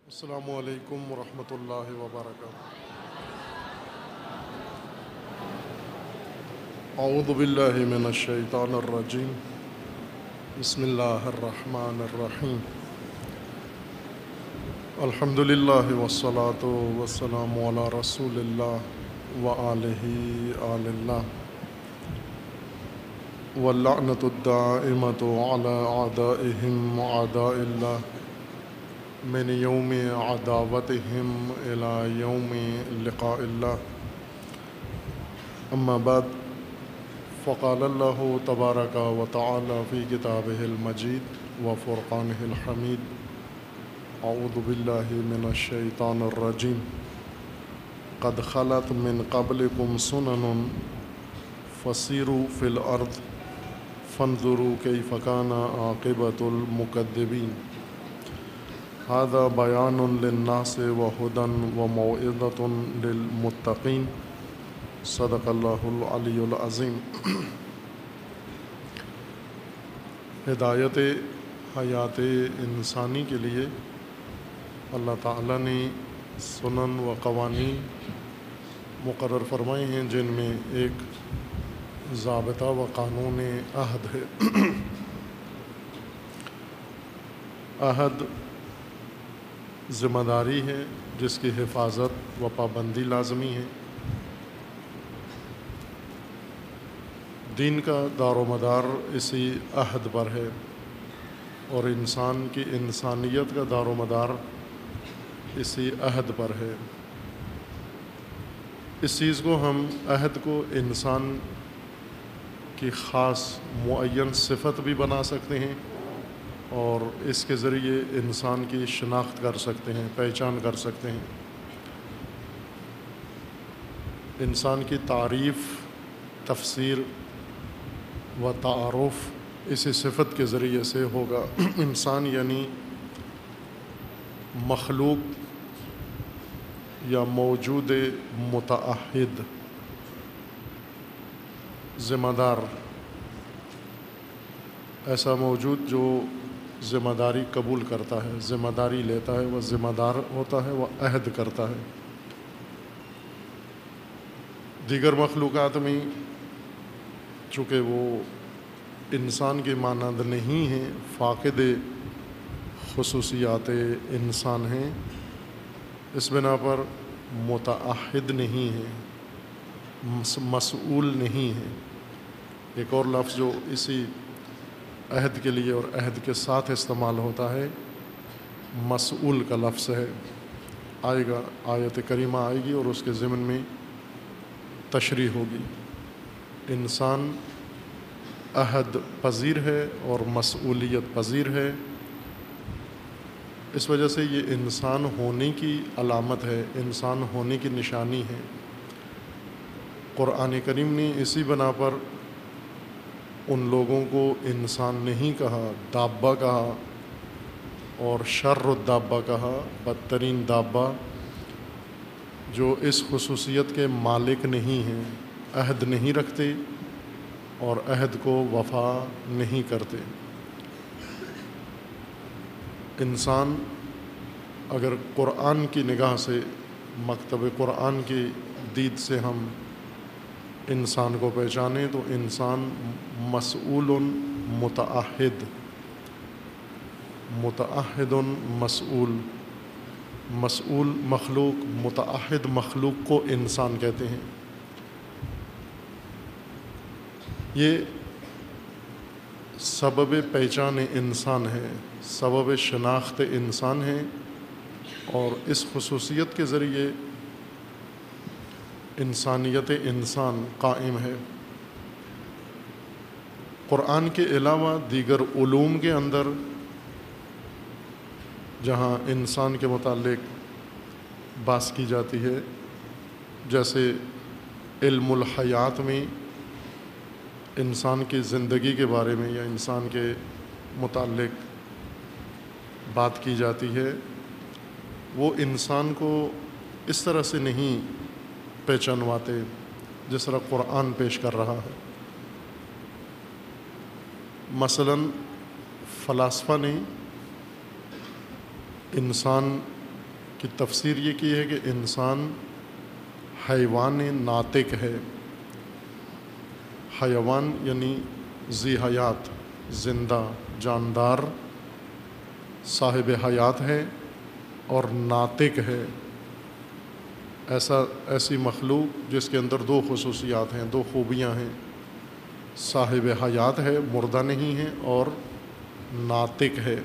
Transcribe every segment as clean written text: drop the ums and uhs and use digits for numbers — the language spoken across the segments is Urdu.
السلام علیکم ورحمۃ اللہ وبرکاتہ۔ اعوذ باللہ من الشیطان الرجیم، بسم اللہ الرحمن الرحیم۔ الحمد للہ والصلاة والسلام علی رسول اللہ وآلہ آل اللہ، واللعنۃ الدائمۃ علی اعدائہم اعداء اللہ من یوم عداوتہم الی یوم لقاء اللہ، اما بعد فقال اللہ تبارک و تعالی فی کتابہ المجید و فرقانہ الحمید، اعوذ باللہ من الشیطان الرجیم، قد خلت من قبلکم سنن فسیروا فی الارض فانظروا کیف کان عاقبۃ المکذبین، ھذا بیان للناس وہدی وموعظۃ للمتقین، صدق اللہ العلی العظیم۔ ہدایت حیات انسانی کے لیے اللہ تعالیٰ نے سنن و قوانین مقرر فرمائے ہیں، جن میں ایک ضابطہ و قانون عہد ہے۔ عہد ذمہ داری ہے جس کی حفاظت و پابندی لازمی ہے۔ دین کا دار و مدار اسی عہد پر ہے، اور انسان کی انسانیت کا دار و مدار اسی عہد پر ہے۔ اس چیز کو ہم عہد کو انسان کی خاص معین صفت بھی بنا سکتے ہیں، اور اس کے ذریعے انسان کی شناخت کر سکتے ہیں، پہچان کر سکتے ہیں۔ انسان کی تعریف، تفسیر و تعارف اسی صفت کے ذریعے سے ہوگا۔ انسان یعنی مخلوق یا موجود متعہد، ذمہ دار، ایسا موجود جو ذمہ داری قبول کرتا ہے، ذمہ داری لیتا ہے، وہ ذمہ دار ہوتا ہے، وہ عہد کرتا ہے۔ دیگر مخلوقات میں چونکہ وہ انسان کے مانند نہیں ہیں، فاقد خصوصیات انسان ہیں، اس بنا پر متعہد نہیں ہیں، مسئول نہیں ہیں۔ ایک اور لفظ جو اسی عہد کے لیے اور عہد کے ساتھ استعمال ہوتا ہے، مسئول کا لفظ ہے، آئے گا، آیت کریمہ آئے گی اور اس کے ضمن میں تشریح ہوگی۔ انسان عہد پذیر ہے اور مسئولیت پذیر ہے، اس وجہ سے یہ انسان ہونے کی علامت ہے، انسان ہونے کی نشانی ہے۔ قرآن کریم نے اسی بنا پر ان لوگوں کو انسان نہیں کہا، دابہ کہا، اور شر الدابہ کہا، بدترین دابہ، جو اس خصوصیت کے مالک نہیں ہیں، عہد نہیں رکھتے اور عہد کو وفا نہیں کرتے۔ انسان اگر قرآن کی نگاہ سے، مکتب قرآن کی دید سے ہم انسان کو پہچانیں تو انسان مسئول متعہد، متعہد مسئول، مسئول مخلوق، متعہد مخلوق کو انسان کہتے ہیں۔ یہ سبب پہچان انسان ہے، سبب شناخت انسان ہے، اور اس خصوصیت کے ذریعے انسانیت انسان قائم ہے۔ قرآن کے علاوہ دیگر علوم کے اندر جہاں انسان کے متعلق بحث کی جاتی ہے، جیسے علم الحیات میں انسان کی زندگی کے بارے میں یا انسان کے متعلق بات کی جاتی ہے، وہ انسان کو اس طرح سے نہیں پہچانواتے جس طرح قرآن پیش کر رہا ہے۔ مثلاً فلاسفہ نے انسان کی تفسیر یہ کی ہے کہ انسان حیوان ناطق ہے۔ حیوان یعنی ذی حیات، زندہ جاندار، صاحب حیات ہے اور ناطق ہے، ایسی مخلوق جس کے اندر دو خصوصیات ہیں، دو خوبیاں ہیں، صاحب حیات ہے، مردہ نہیں ہے، اور ناطق ہے۔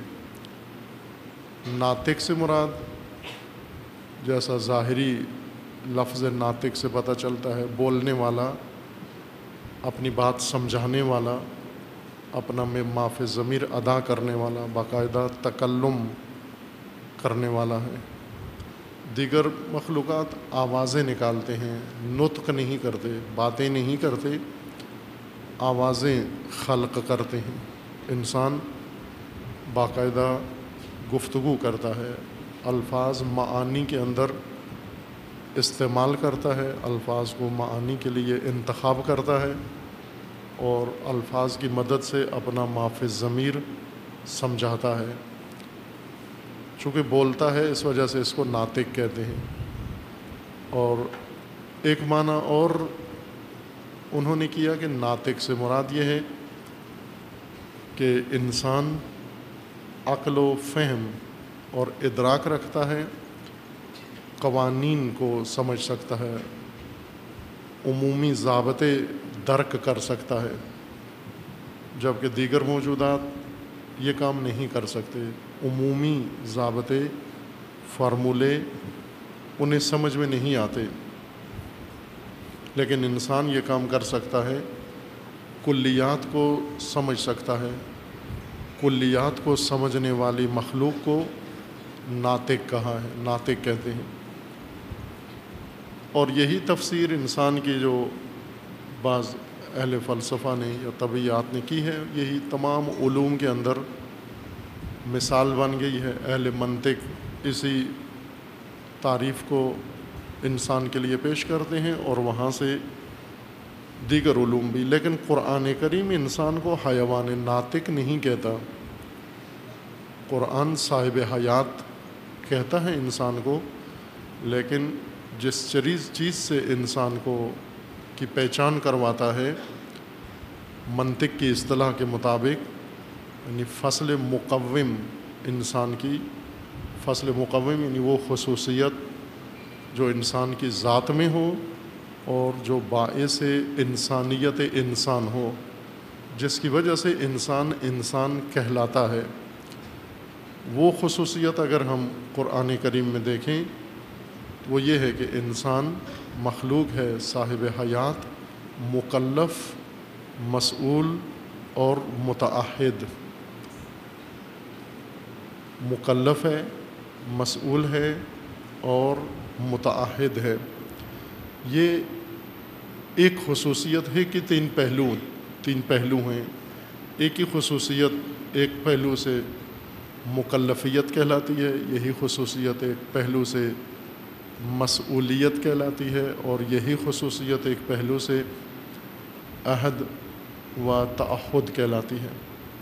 ناطق سے مراد جیسا ظاہری لفظ ناطق سے پتہ چلتا ہے، بولنے والا، اپنی بات سمجھانے والا، اپنا ما فی ضمیر ادا کرنے والا، باقاعدہ تکلم کرنے والا ہے۔ دیگر مخلوقات آوازیں نکالتے ہیں، نطق نہیں کرتے، باتیں نہیں کرتے، آوازیں خلق کرتے ہیں۔ انسان باقاعدہ گفتگو کرتا ہے، الفاظ معانی کے اندر استعمال کرتا ہے، الفاظ کو معانی کے لیے انتخاب کرتا ہے اور الفاظ کی مدد سے اپنا ما فی الضمیر سمجھاتا ہے۔ چونکہ بولتا ہے اس وجہ سے اس کو ناطق کہتے ہیں۔ اور ایک معنی اور انہوں نے کیا کہ ناطق سے مراد یہ ہے کہ انسان عقل و فہم اور ادراک رکھتا ہے، قوانین کو سمجھ سکتا ہے، عمومی ضابطے درک کر سکتا ہے، جبکہ دیگر موجودات یہ کام نہیں کر سکتے۔ عمومی ضابطے، فارمولے انہیں سمجھ میں نہیں آتے، لیکن انسان یہ کام کر سکتا ہے، کلیات کو سمجھ سکتا ہے۔ کلیات کو سمجھنے والی مخلوق کو ناطق کہا ہے، ناطق کہتے ہیں۔ اور یہی تفسیر انسان کی جو بعض اہل فلسفہ نے یا طبیعیات نے کی ہے، یہی تمام علوم کے اندر مثال بن گئی ہے۔ اہل منطق اسی تعریف کو انسان کے لیے پیش کرتے ہیں اور وہاں سے دیگر علوم بھی۔ لیکن قرآن کریم انسان کو حیوان ناطق نہیں کہتا۔ قرآن صاحب حیات کہتا ہے انسان کو، لیکن جس چیز سے انسان کو کی پہچان کرواتا ہے، منطق کی اصطلاح کے مطابق، یعنی فصل مقوم، انسان کی فصل مقوم یعنی وہ خصوصیت جو انسان کی ذات میں ہو اور جو باعث انسانیت انسان ہو، جس کی وجہ سے انسان کہلاتا ہے۔ وہ خصوصیت اگر ہم قرآن کریم میں دیکھیں وہ یہ ہے کہ انسان مخلوق ہے، صاحب حیات، مکلف، مسئول اور متعہد۔ مکلف ہے، مسئول ہے اور متعہد ہے۔ یہ ایک خصوصیت ہے کہ تین پہلو ہیں۔ ایک ہی خصوصیت ایک پہلو سے مکلفیت کہلاتی ہے، یہی خصوصیت ایک پہلو سے مسئولیت کہلاتی ہے، اور یہی خصوصیت ایک پہلو سے عہد و تعہد کہلاتی ہے۔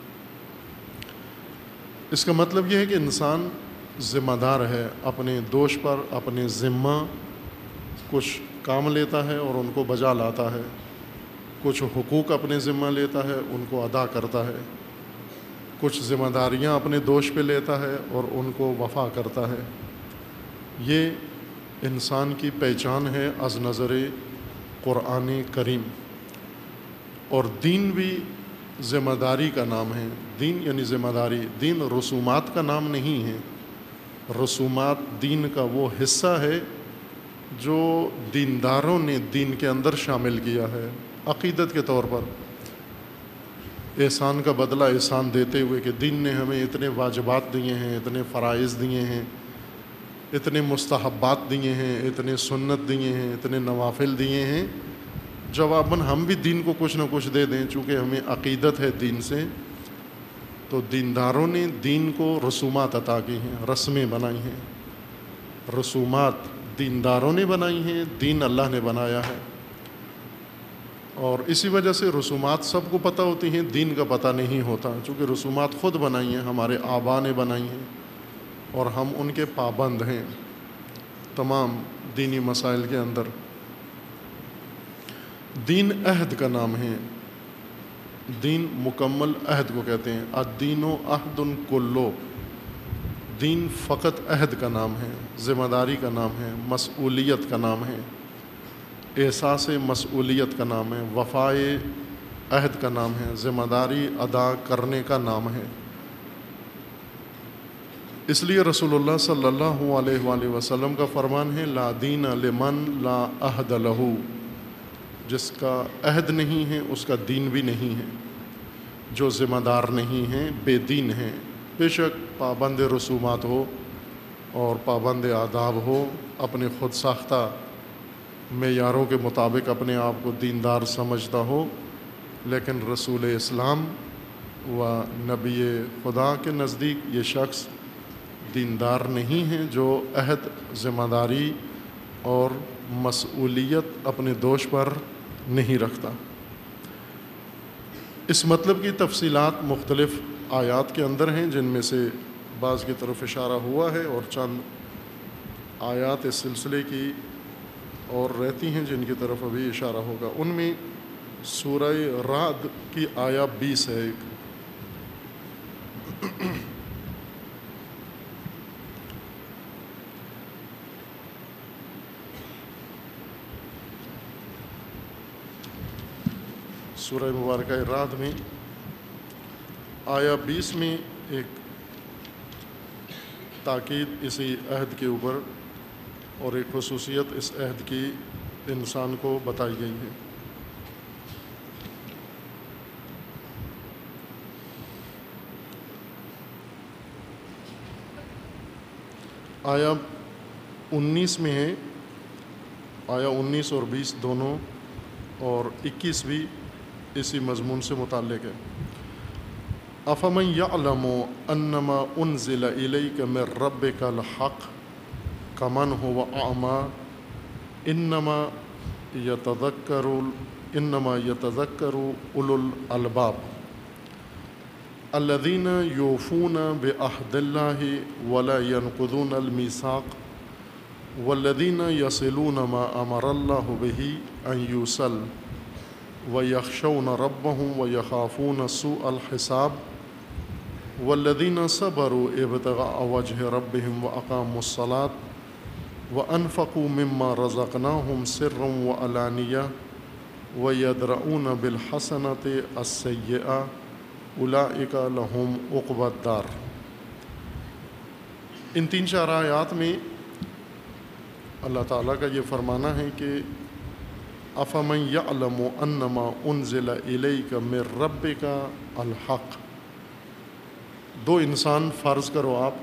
اس کا مطلب یہ ہے کہ انسان ذمہ دار ہے، اپنے دوش پر، اپنے ذمہ کچھ کام لیتا ہے اور ان کو بجا لاتا ہے، کچھ حقوق اپنے ذمہ لیتا ہے، ان کو ادا کرتا ہے، کچھ ذمہ داریاں اپنے دوش پہ لیتا ہے اور ان کو وفا کرتا ہے۔ یہ انسان کی پہچان ہے از نظر قرآن کریم۔ اور دین بھی ذمہ داری کا نام ہے۔ دین یعنی ذمہ داری، دین رسومات کا نام نہیں ہے۔ رسومات دین کا وہ حصہ ہے جو دینداروں نے دین کے اندر شامل کیا ہے، عقیدت کے طور پر، احسان کا بدلہ احسان دیتے ہوئے کہ دین نے ہمیں اتنے واجبات دیے ہیں، اتنے فرائض دیے ہیں، اتنے مستحبات دیے ہیں، اتنے سنت دیے ہیں، اتنے نوافل دیے ہیں، جواباً ہم بھی دین کو کچھ نہ کچھ دے دیں۔ چونکہ ہمیں عقیدت ہے دین سے، تو دینداروں نے دین کو رسومات عطا کی ہیں، رسمیں بنائی ہیں۔ رسومات دینداروں نے بنائی ہیں، دین اللہ نے بنایا ہے۔ اور اسی وجہ سے رسومات سب کو پتہ ہوتی ہیں، دین کا پتہ نہیں ہوتا، چونکہ رسومات خود بنائی ہیں، ہمارے آبا نے بنائی ہیں اور ہم ان کے پابند ہیں۔ تمام دینی مسائل کے اندر۔ دین عہد کا نام ہے، دین مکمل عہد کو کہتے ہیں۔ الدین عہد کلو، دین فقط عہد کا نام ہے، ذمہ داری کا نام ہے، مسئولیت کا نام ہے، احساس مسئولیت کا نام ہے، وفائے عہد کا نام ہے، ذمہ داری ادا کرنے کا نام ہے۔ اس لیے رسول اللہ صلی اللہ علیہ وآلہ وسلم کا فرمان ہے لا دین لمن لا عہد لہ، جس کا عہد نہیں ہے اس کا دین بھی نہیں ہے۔ جو ذمہ دار نہیں ہیں بے دین ہیں، بے شک پابند رسومات ہو اور پابند آداب ہو، اپنے خود ساختہ معیاروں کے مطابق اپنے آپ کو دیندار سمجھتا ہو، لیکن رسول اسلام و نبی خدا کے نزدیک یہ شخص دیندار نہیں ہے، جو عہد، ذمہ داری اور مسئولیت اپنے دوش پر نہیں رکھتا۔ اس مطلب کی تفصیلات مختلف آیات کے اندر ہیں، جن میں سے بعض کی طرف اشارہ ہوا ہے، اور چند آیات اس سلسلے کی اور رہتی ہیں جن کی طرف ابھی اشارہ ہوگا۔ ان میں سورہ رعد کی آیہ 20 ہے ایک، سورہ مبارکہ رعد میں آیہ 20 میں ایک تاکید اسی عہد کے اوپر اور ایک خصوصیت اس عہد کی انسان کو بتائی گئی ہے۔ آیہ 19 میں ہے، آیہ 19 اور 20 دونوں، اور 21 بھی اسی مضمون سے متعلق ہے۔ افمن یعلم انما انزل الیک من ربک الحق کمن هو اعمی انما یتذکر اولو الالباب الذین یوفون بعہد اللہ ولا ینقضون المیثاق والذین یصلون ما امر اللہ بہ ان یوصل وَيَخْشَوْنَ رَبَّهُمْ وَيَخَافُونَ سُوءَ الْحِسَابِ وَالَّذِينَ صَبَرُوا ابْتِغَاءَ وَجْهِ رَبِّهِمْ وَأَقَامُوا الصَّلَاةَ وَأَنفَقُوا مِمَّا رَزَقْنَاهُمْ سِرًّا وَعَلَانِيَةً وَيَدْرَؤُونَ بِالْحَسَنَةِ السَّيِّئَةَ أُولَئِكَ لَهُمْ عُقْبَى الدَّارِ۔ ان 3-4 آیات میں اللہ تعالیٰ کا یہ فرمانا ہے کہ افمن یعلم انما انزل الیک من ربک الحق، دو انسان فرض کرو آپ،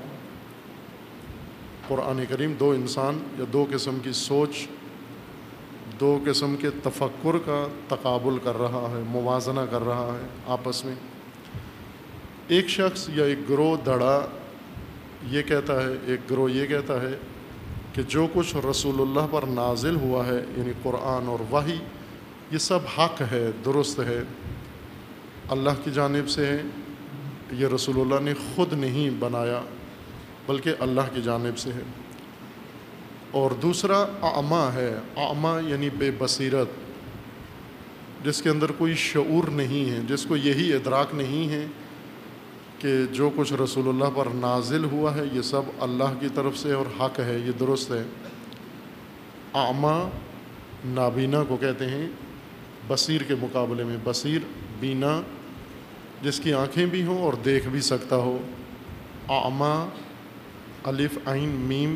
قرآن کریم دو انسان یا دو قسم کی سوچ، دو قسم کے تفکر کا تقابل کر رہا ہے، موازنہ کر رہا ہے آپس میں۔ ایک شخص یا ایک گروہ دھڑا یہ کہتا ہے، ایک گروہ یہ کہتا ہے کہ جو کچھ رسول اللہ پر نازل ہوا ہے، یعنی قرآن اور وحی، یہ سب حق ہے، درست ہے، اللہ کی جانب سے ہے، یہ رسول اللہ نے خود نہیں بنایا بلکہ اللہ کی جانب سے ہے۔ اور دوسرا اعمیٰ ہے، اعمیٰ یعنی بے بصیرت، جس کے اندر کوئی شعور نہیں ہے، جس کو یہی ادراک نہیں ہے کہ جو کچھ رسول اللہ پر نازل ہوا ہے یہ سب اللہ کی طرف سے اور حق ہے، یہ درست ہے۔ اعمیٰ نابینا کو کہتے ہیں، بصیر کے مقابلے میں بصیر، بینا جس کی آنکھیں بھی ہوں اور دیکھ بھی سکتا ہو۔ اعمیٰ الف عین میم،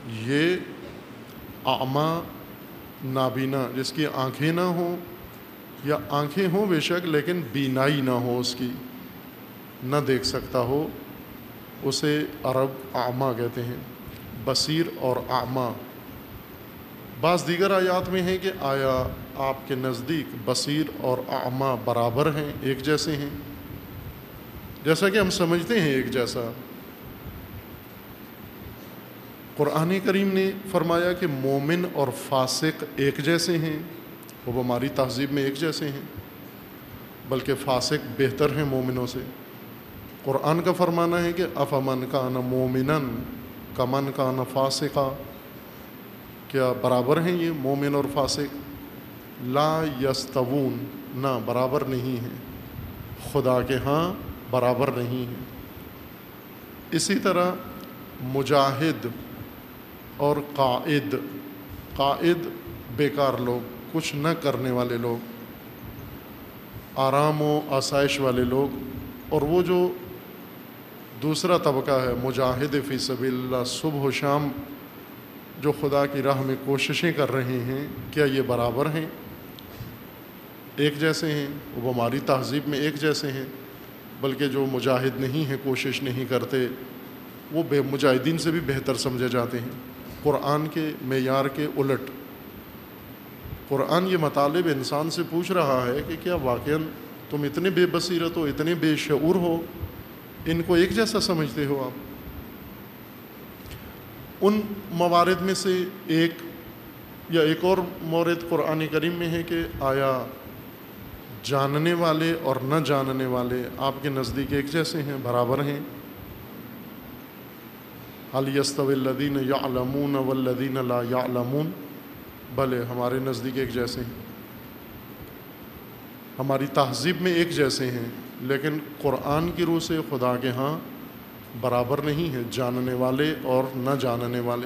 یہ اعمیٰ نابینا جس کی آنکھیں نہ ہوں یا آنکھیں ہوں بے شک لیکن بینائی نہ ہو، اس کی نہ دیکھ سکتا ہو، اسے عرب اعمیٰ کہتے ہیں، بصیر اور اعمیٰ۔ بعض دیگر آیات میں ہے کہ آیا آپ کے نزدیک بصیر اور اعمیٰ برابر ہیں، ایک جیسے ہیں؟ جیسا کہ ہم سمجھتے ہیں ایک جیسا۔ قرآن کریم نے فرمایا کہ مومن اور فاسق ایک جیسے ہیں، وہ ہماری تہذیب میں ایک جیسے ہیں، بلکہ فاسق بہتر ہیں مومنوں سے۔ قرآن کا فرمانا ہے کہ افمن کان مومنا کمن کان فاسقا، کیا برابر ہیں یہ مومن اور فاسق؟ لا یستوون، نہ برابر نہیں ہیں، خدا کے ہاں برابر نہیں ہیں۔ اسی طرح مجاہد اور قائد، قائد بیکار لوگ، کچھ نہ کرنے والے لوگ، آرام و آسائش والے لوگ، اور وہ جو دوسرا طبقہ ہے مجاہد فی سبیل اللہ، صبح و شام جو خدا کی راہ میں کوششیں کر رہے ہیں، کیا یہ برابر ہیں؟ ایک جیسے ہیں؟ وہ ہماری تہذیب میں ایک جیسے ہیں، بلکہ جو مجاہد نہیں ہیں، کوشش نہیں کرتے، وہ مجاہدین سے بھی بہتر سمجھے جاتے ہیں، قرآن کے معیار کے الٹ۔ قرآن یہ مطالب انسان سے پوچھ رہا ہے کہ کیا واقعاً تم اتنے بے بصیرت ہو، اتنے بے شعور ہو، ان کو ایک جیسا سمجھتے ہو آپ؟ ان موارد میں سے ایک اور مورد قرآن کریم میں ہے کہ آیا جاننے والے اور نہ جاننے والے آپ کے نزدیک ایک جیسے ہیں، برابر ہیں؟ هل يستوي الذين يعلمون والذين لا يعلمون، بلے ہمارے نزدیک ایک جیسے ہیں، ہماری تہذیب میں ایک جیسے ہیں، لیکن قرآن کی روح سے خدا کے ہاں برابر نہیں ہیں جاننے والے اور نہ جاننے والے۔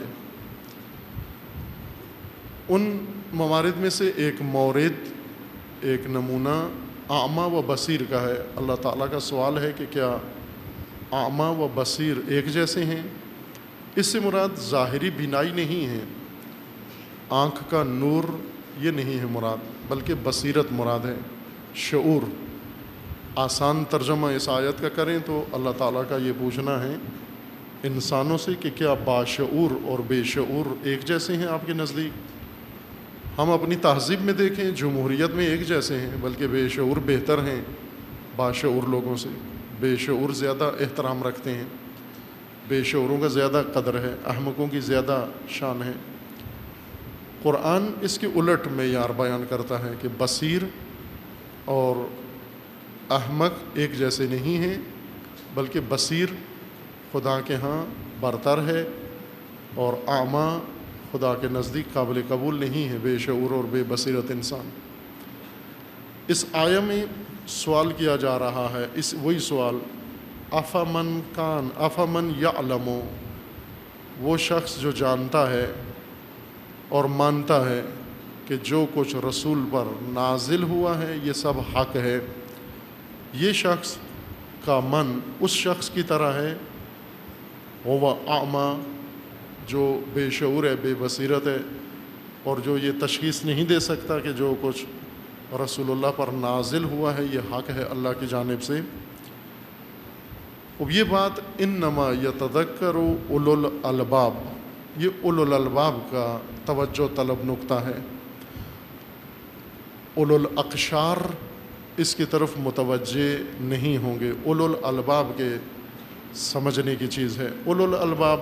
ان موارد میں سے ایک مورد، ایک نمونہ اعمیٰ و بصیر کا ہے۔ اللہ تعالیٰ کا سوال ہے کہ کیا اعمیٰ و بصیر ایک جیسے ہیں؟ اس سے مراد ظاہری بینائی نہیں ہے، آنکھ کا نور یہ نہیں ہے مراد، بلکہ بصیرت مراد ہے، شعور۔ آسان ترجمہ اس آیت کا کریں تو اللہ تعالیٰ کا یہ پوچھنا ہے انسانوں سے کہ کیا باشعور اور بے شعور ایک جیسے ہیں آپ کے نزدیک؟ ہم اپنی تہذیب میں دیکھیں، جمہوریت میں ایک جیسے ہیں، بلکہ بے شعور بہتر ہیں باشعور لوگوں سے۔ بے شعور زیادہ احترام رکھتے ہیں، بے شعوروں کا زیادہ قدر ہے، احمقوں کی زیادہ شان ہے۔ قرآن اس کے الٹ معیار بیان کرتا ہے کہ بصیر اور احمق ایک جیسے نہیں ہیں، بلکہ بصیر خدا کے ہاں برتر ہے اور اعمیٰ خدا کے نزدیک قابل قبول نہیں ہے، بے شعور اور بے بصیرت انسان۔ اس آیہ میں سوال کیا جا رہا ہے، وہی سوال، افمن یعلم، وہ شخص جو جانتا ہے اور مانتا ہے کہ جو کچھ رسول پر نازل ہوا ہے یہ سب حق ہے، یہ شخص کا من اس شخص کی طرح ہے وہ اعمیٰ، جو بے شعور ہے، بے بصیرت ہے، اور جو یہ تشخیص نہیں دے سکتا کہ جو کچھ رسول اللہ پر نازل ہوا ہے یہ حق ہے اللہ کی جانب سے۔ اب یہ بات انما یتذکر اولو الالباب، یہ اولو الالباب کا توجہ طلب نقطہ ہے۔ اولو الاقشار اس کی طرف متوجہ نہیں ہوں گے، اولو الالباب کے سمجھنے کی چیز ہے۔ اولو الالباب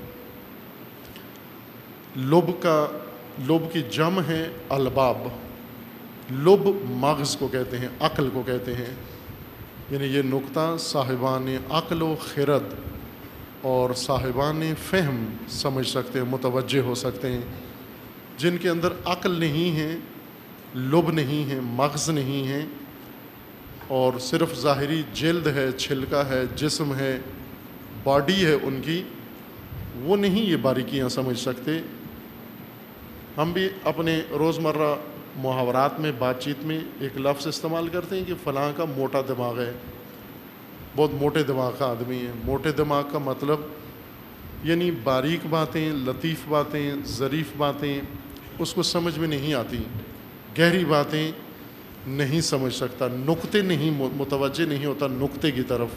لب کی جمع ہے الباب، لب مغز کو کہتے ہیں، عقل کو کہتے ہیں، یعنی یہ نقطہ صاحبان عقل و خرد اور صاحبان فہم سمجھ سکتے ہیں، متوجہ ہو سکتے ہیں۔ جن کے اندر عقل نہیں ہے، لب نہیں ہے، مغز نہیں ہے، اور صرف ظاہری جلد ہے، چھلکا ہے، جسم ہے، باڈی ہے ان کی، وہ نہیں یہ باریکیاں سمجھ سکتے۔ ہم بھی اپنے روزمرہ محاورات میں، بات چیت میں ایک لفظ استعمال کرتے ہیں کہ فلاں کا موٹا دماغ ہے، بہت موٹے دماغ کا آدمی ہے۔ موٹے دماغ کا مطلب یعنی باریک باتیں، لطیف باتیں، ظریف باتیں اس کو سمجھ میں نہیں آتی، گہری باتیں نہیں سمجھ سکتا، نقطے نہیں، متوجہ نہیں ہوتا نقطے کی طرف۔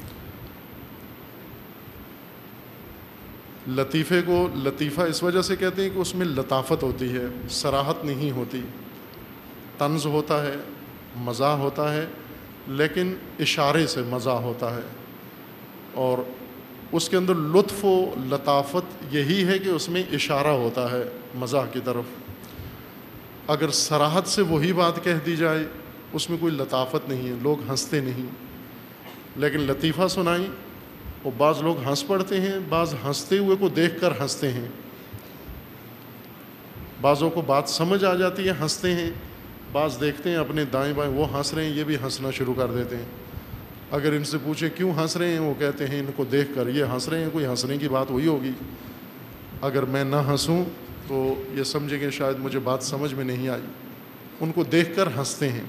لطیفے کو لطیفہ اس وجہ سے کہتے ہیں کہ اس میں لطافت ہوتی ہے، صراحت نہیں ہوتی، طنز ہوتا ہے، مزاح ہوتا ہے، لیکن اشارے سے مزاح ہوتا ہے، اور اس کے اندر لطف و لطافت یہی ہے کہ اس میں اشارہ ہوتا ہے مزاح کی طرف۔ اگر صراحت سے وہی بات کہہ دی جائے اس میں کوئی لطافت نہیں ہے، لوگ ہنستے نہیں، لیکن لطیفہ سنائیں اور بعض لوگ ہنس پڑتے ہیں، بعض ہنستے ہوئے کو دیکھ کر ہنستے ہیں۔ بعضوں کو بات سمجھ آ جاتی ہے، ہنستے ہیں، بعض دیکھتے ہیں اپنے دائیں بائیں وہ ہنس رہے ہیں، یہ بھی ہنسنا شروع کر دیتے ہیں۔ اگر ان سے پوچھیں کیوں ہنس رہے ہیں، وہ کہتے ہیں ان کو دیکھ کر یہ ہنس رہے ہیں، کوئی ہنسنے کی بات وہی ہوگی، اگر میں نہ ہنسوں تو یہ سمجھیں کہ شاید مجھے بات سمجھ میں نہیں آئی، ان کو دیکھ کر ہنستے ہیں۔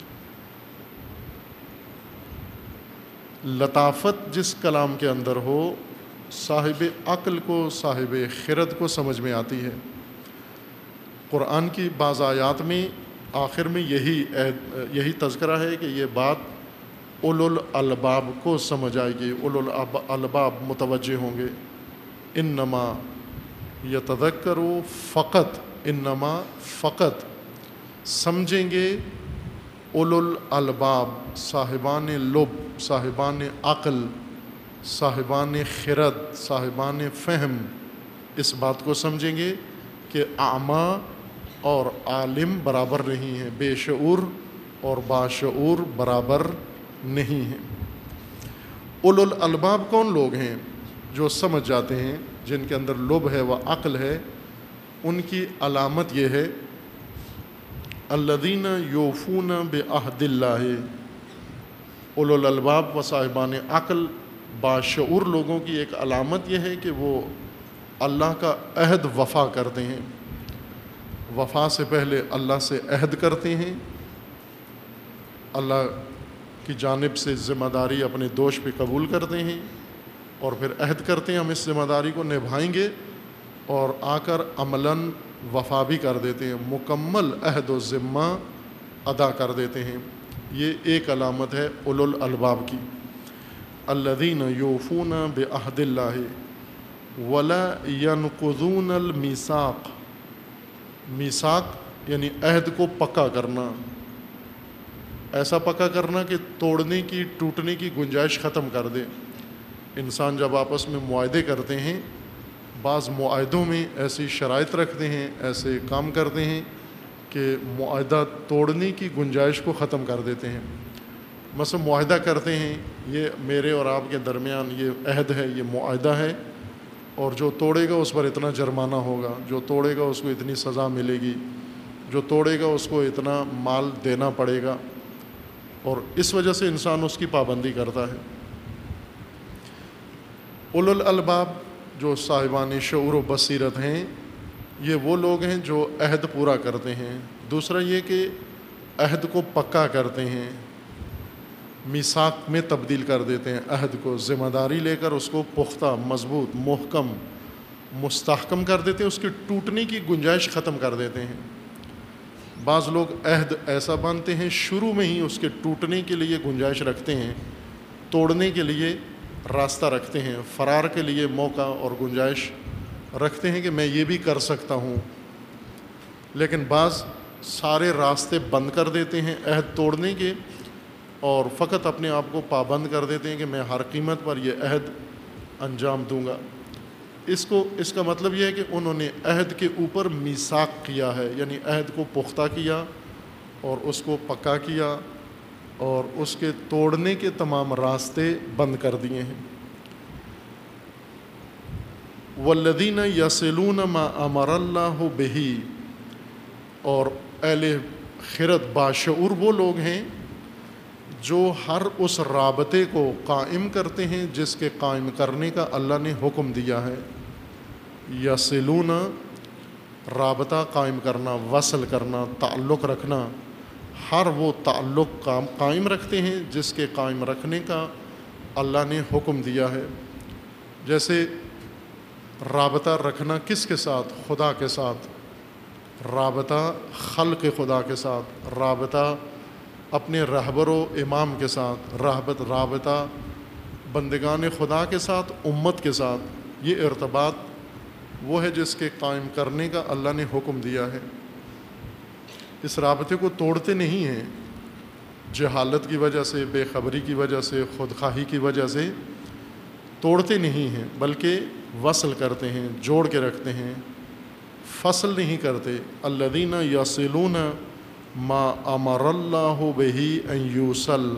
لطافت جس کلام کے اندر ہو، صاحب عقل کو، صاحب خرد کو سمجھ میں آتی ہے۔ قرآن کی بعض آیات میں آخر میں یہی تذکرہ ہے کہ یہ بات اولو الالباب کو سمجھ آئے گی، اولو الالباب متوجہ ہوں گے۔ انما یتذکروا فقط، انما فقط سمجھیں گے اولو الالباب، صاحبان لب، صاحبان عقل، صاحبان خرد، صاحبان فہم، اس بات کو سمجھیں گے کہ اعمیٰ اور عالم برابر نہیں ہیں، بے شعور اور باشعور برابر نہیں ہیں۔ اولو الالباب کون لوگ ہیں؟ جو سمجھ جاتے ہیں، جن کے اندر لب ہے و عقل ہے۔ ان کی علامت یہ ہے الذین یوفون بعہد اللہ، اولو الالباب و صاحبان عقل باشعور لوگوں کی ایک علامت یہ ہے کہ وہ اللہ کا عہد وفا کرتے ہیں، وفا سے پہلے اللہ سے عہد کرتے ہیں، اللہ کی جانب سے ذمہ داری اپنے دوش پہ قبول کرتے ہیں، اور پھر عہد کرتے ہیں ہم اس ذمہ داری کو نبھائیں گے، اور آ کر عملاً وفا بھی کر دیتے ہیں، مکمل عہد و ذمہ ادا کر دیتے ہیں۔ یہ ایک علامت ہے اولو الالباب کی۔ الذین یوفون بعہد اللہ ولا ینقضون المیثاق، میثاق یعنی عہد کو پکا کرنا، ایسا پکا کرنا کہ توڑنے کی، ٹوٹنے کی گنجائش ختم کر دے۔ انسان جب آپس میں معاہدے کرتے ہیں، بعض معاہدوں میں ایسی شرائط رکھتے ہیں، ایسے کام کرتے ہیں کہ معاہدہ توڑنے کی گنجائش کو ختم کر دیتے ہیں۔ مثلا معاہدہ کرتے ہیں، یہ میرے اور آپ کے درمیان یہ عہد ہے، یہ معاہدہ ہے، اور جو توڑے گا اس پر اتنا جرمانہ ہوگا، جو توڑے گا اس کو اتنی سزا ملے گی، جو توڑے گا اس کو اتنا مال دینا پڑے گا، اور اس وجہ سے انسان اس کی پابندی کرتا ہے۔ اولو الالباب جو صاحبان شعور و بصیرت ہیں، یہ وہ لوگ ہیں جو عہد پورا کرتے ہیں۔ دوسرا یہ کہ عہد کو پکا کرتے ہیں، میثاق میں تبدیل کر دیتے ہیں، عہد کو ذمہ داری لے کر اس کو پختہ، مضبوط، محکم، مستحکم کر دیتے ہیں، اس کے ٹوٹنے کی گنجائش ختم کر دیتے ہیں۔ بعض لوگ عہد ایسا باندھتے ہیں شروع میں ہی اس کے ٹوٹنے کے لیے گنجائش رکھتے ہیں، توڑنے کے لیے راستہ رکھتے ہیں، فرار کے لیے موقع اور گنجائش رکھتے ہیں کہ میں یہ بھی کر سکتا ہوں، لیکن بعض سارے راستے بند کر دیتے ہیں عہد توڑنے کے، اور فقط اپنے آپ کو پابند کر دیتے ہیں کہ میں ہر قیمت پر یہ عہد انجام دوں گا۔ اس کا مطلب یہ ہے کہ انہوں نے عہد کے اوپر میثاق کیا ہے، یعنی عہد کو پختہ کیا اور اس کو پکا کیا، اور اس کے توڑنے کے تمام راستے بند کر دیے ہیں۔ والذین یصلون ما امر اللہ بہ، اور اہل خرد باشعور وہ لوگ ہیں جو ہر اس رابطے کو قائم کرتے ہیں جس کے قائم کرنے کا اللہ نے حکم دیا ہے۔ یصلون، رابطہ قائم کرنا، وصل کرنا، تعلق رکھنا، ہر وہ تعلق قائم رکھتے ہیں جس کے قائم رکھنے کا اللہ نے حکم دیا ہے۔ جیسے رابطہ رکھنا کس کے ساتھ؟ خدا کے ساتھ، رابطہ خلق خدا کے ساتھ، رابطہ اپنے رہبر و امام کے ساتھ، رابطہ بندگان خدا کے ساتھ، امت کے ساتھ۔ یہ ارتباط وہ ہے جس کے قائم کرنے کا اللہ نے حکم دیا ہے۔ اس رابطے کو توڑتے نہیں ہیں، جہالت کی وجہ سے، بے خبری کی وجہ سے، خودخواہی کی وجہ سے توڑتے نہیں ہیں، بلکہ وصل کرتے ہیں، جوڑ کے رکھتے ہیں، فصل نہیں کرتے۔ الذین یصلون ما امر اللہ بہ ان یوصل،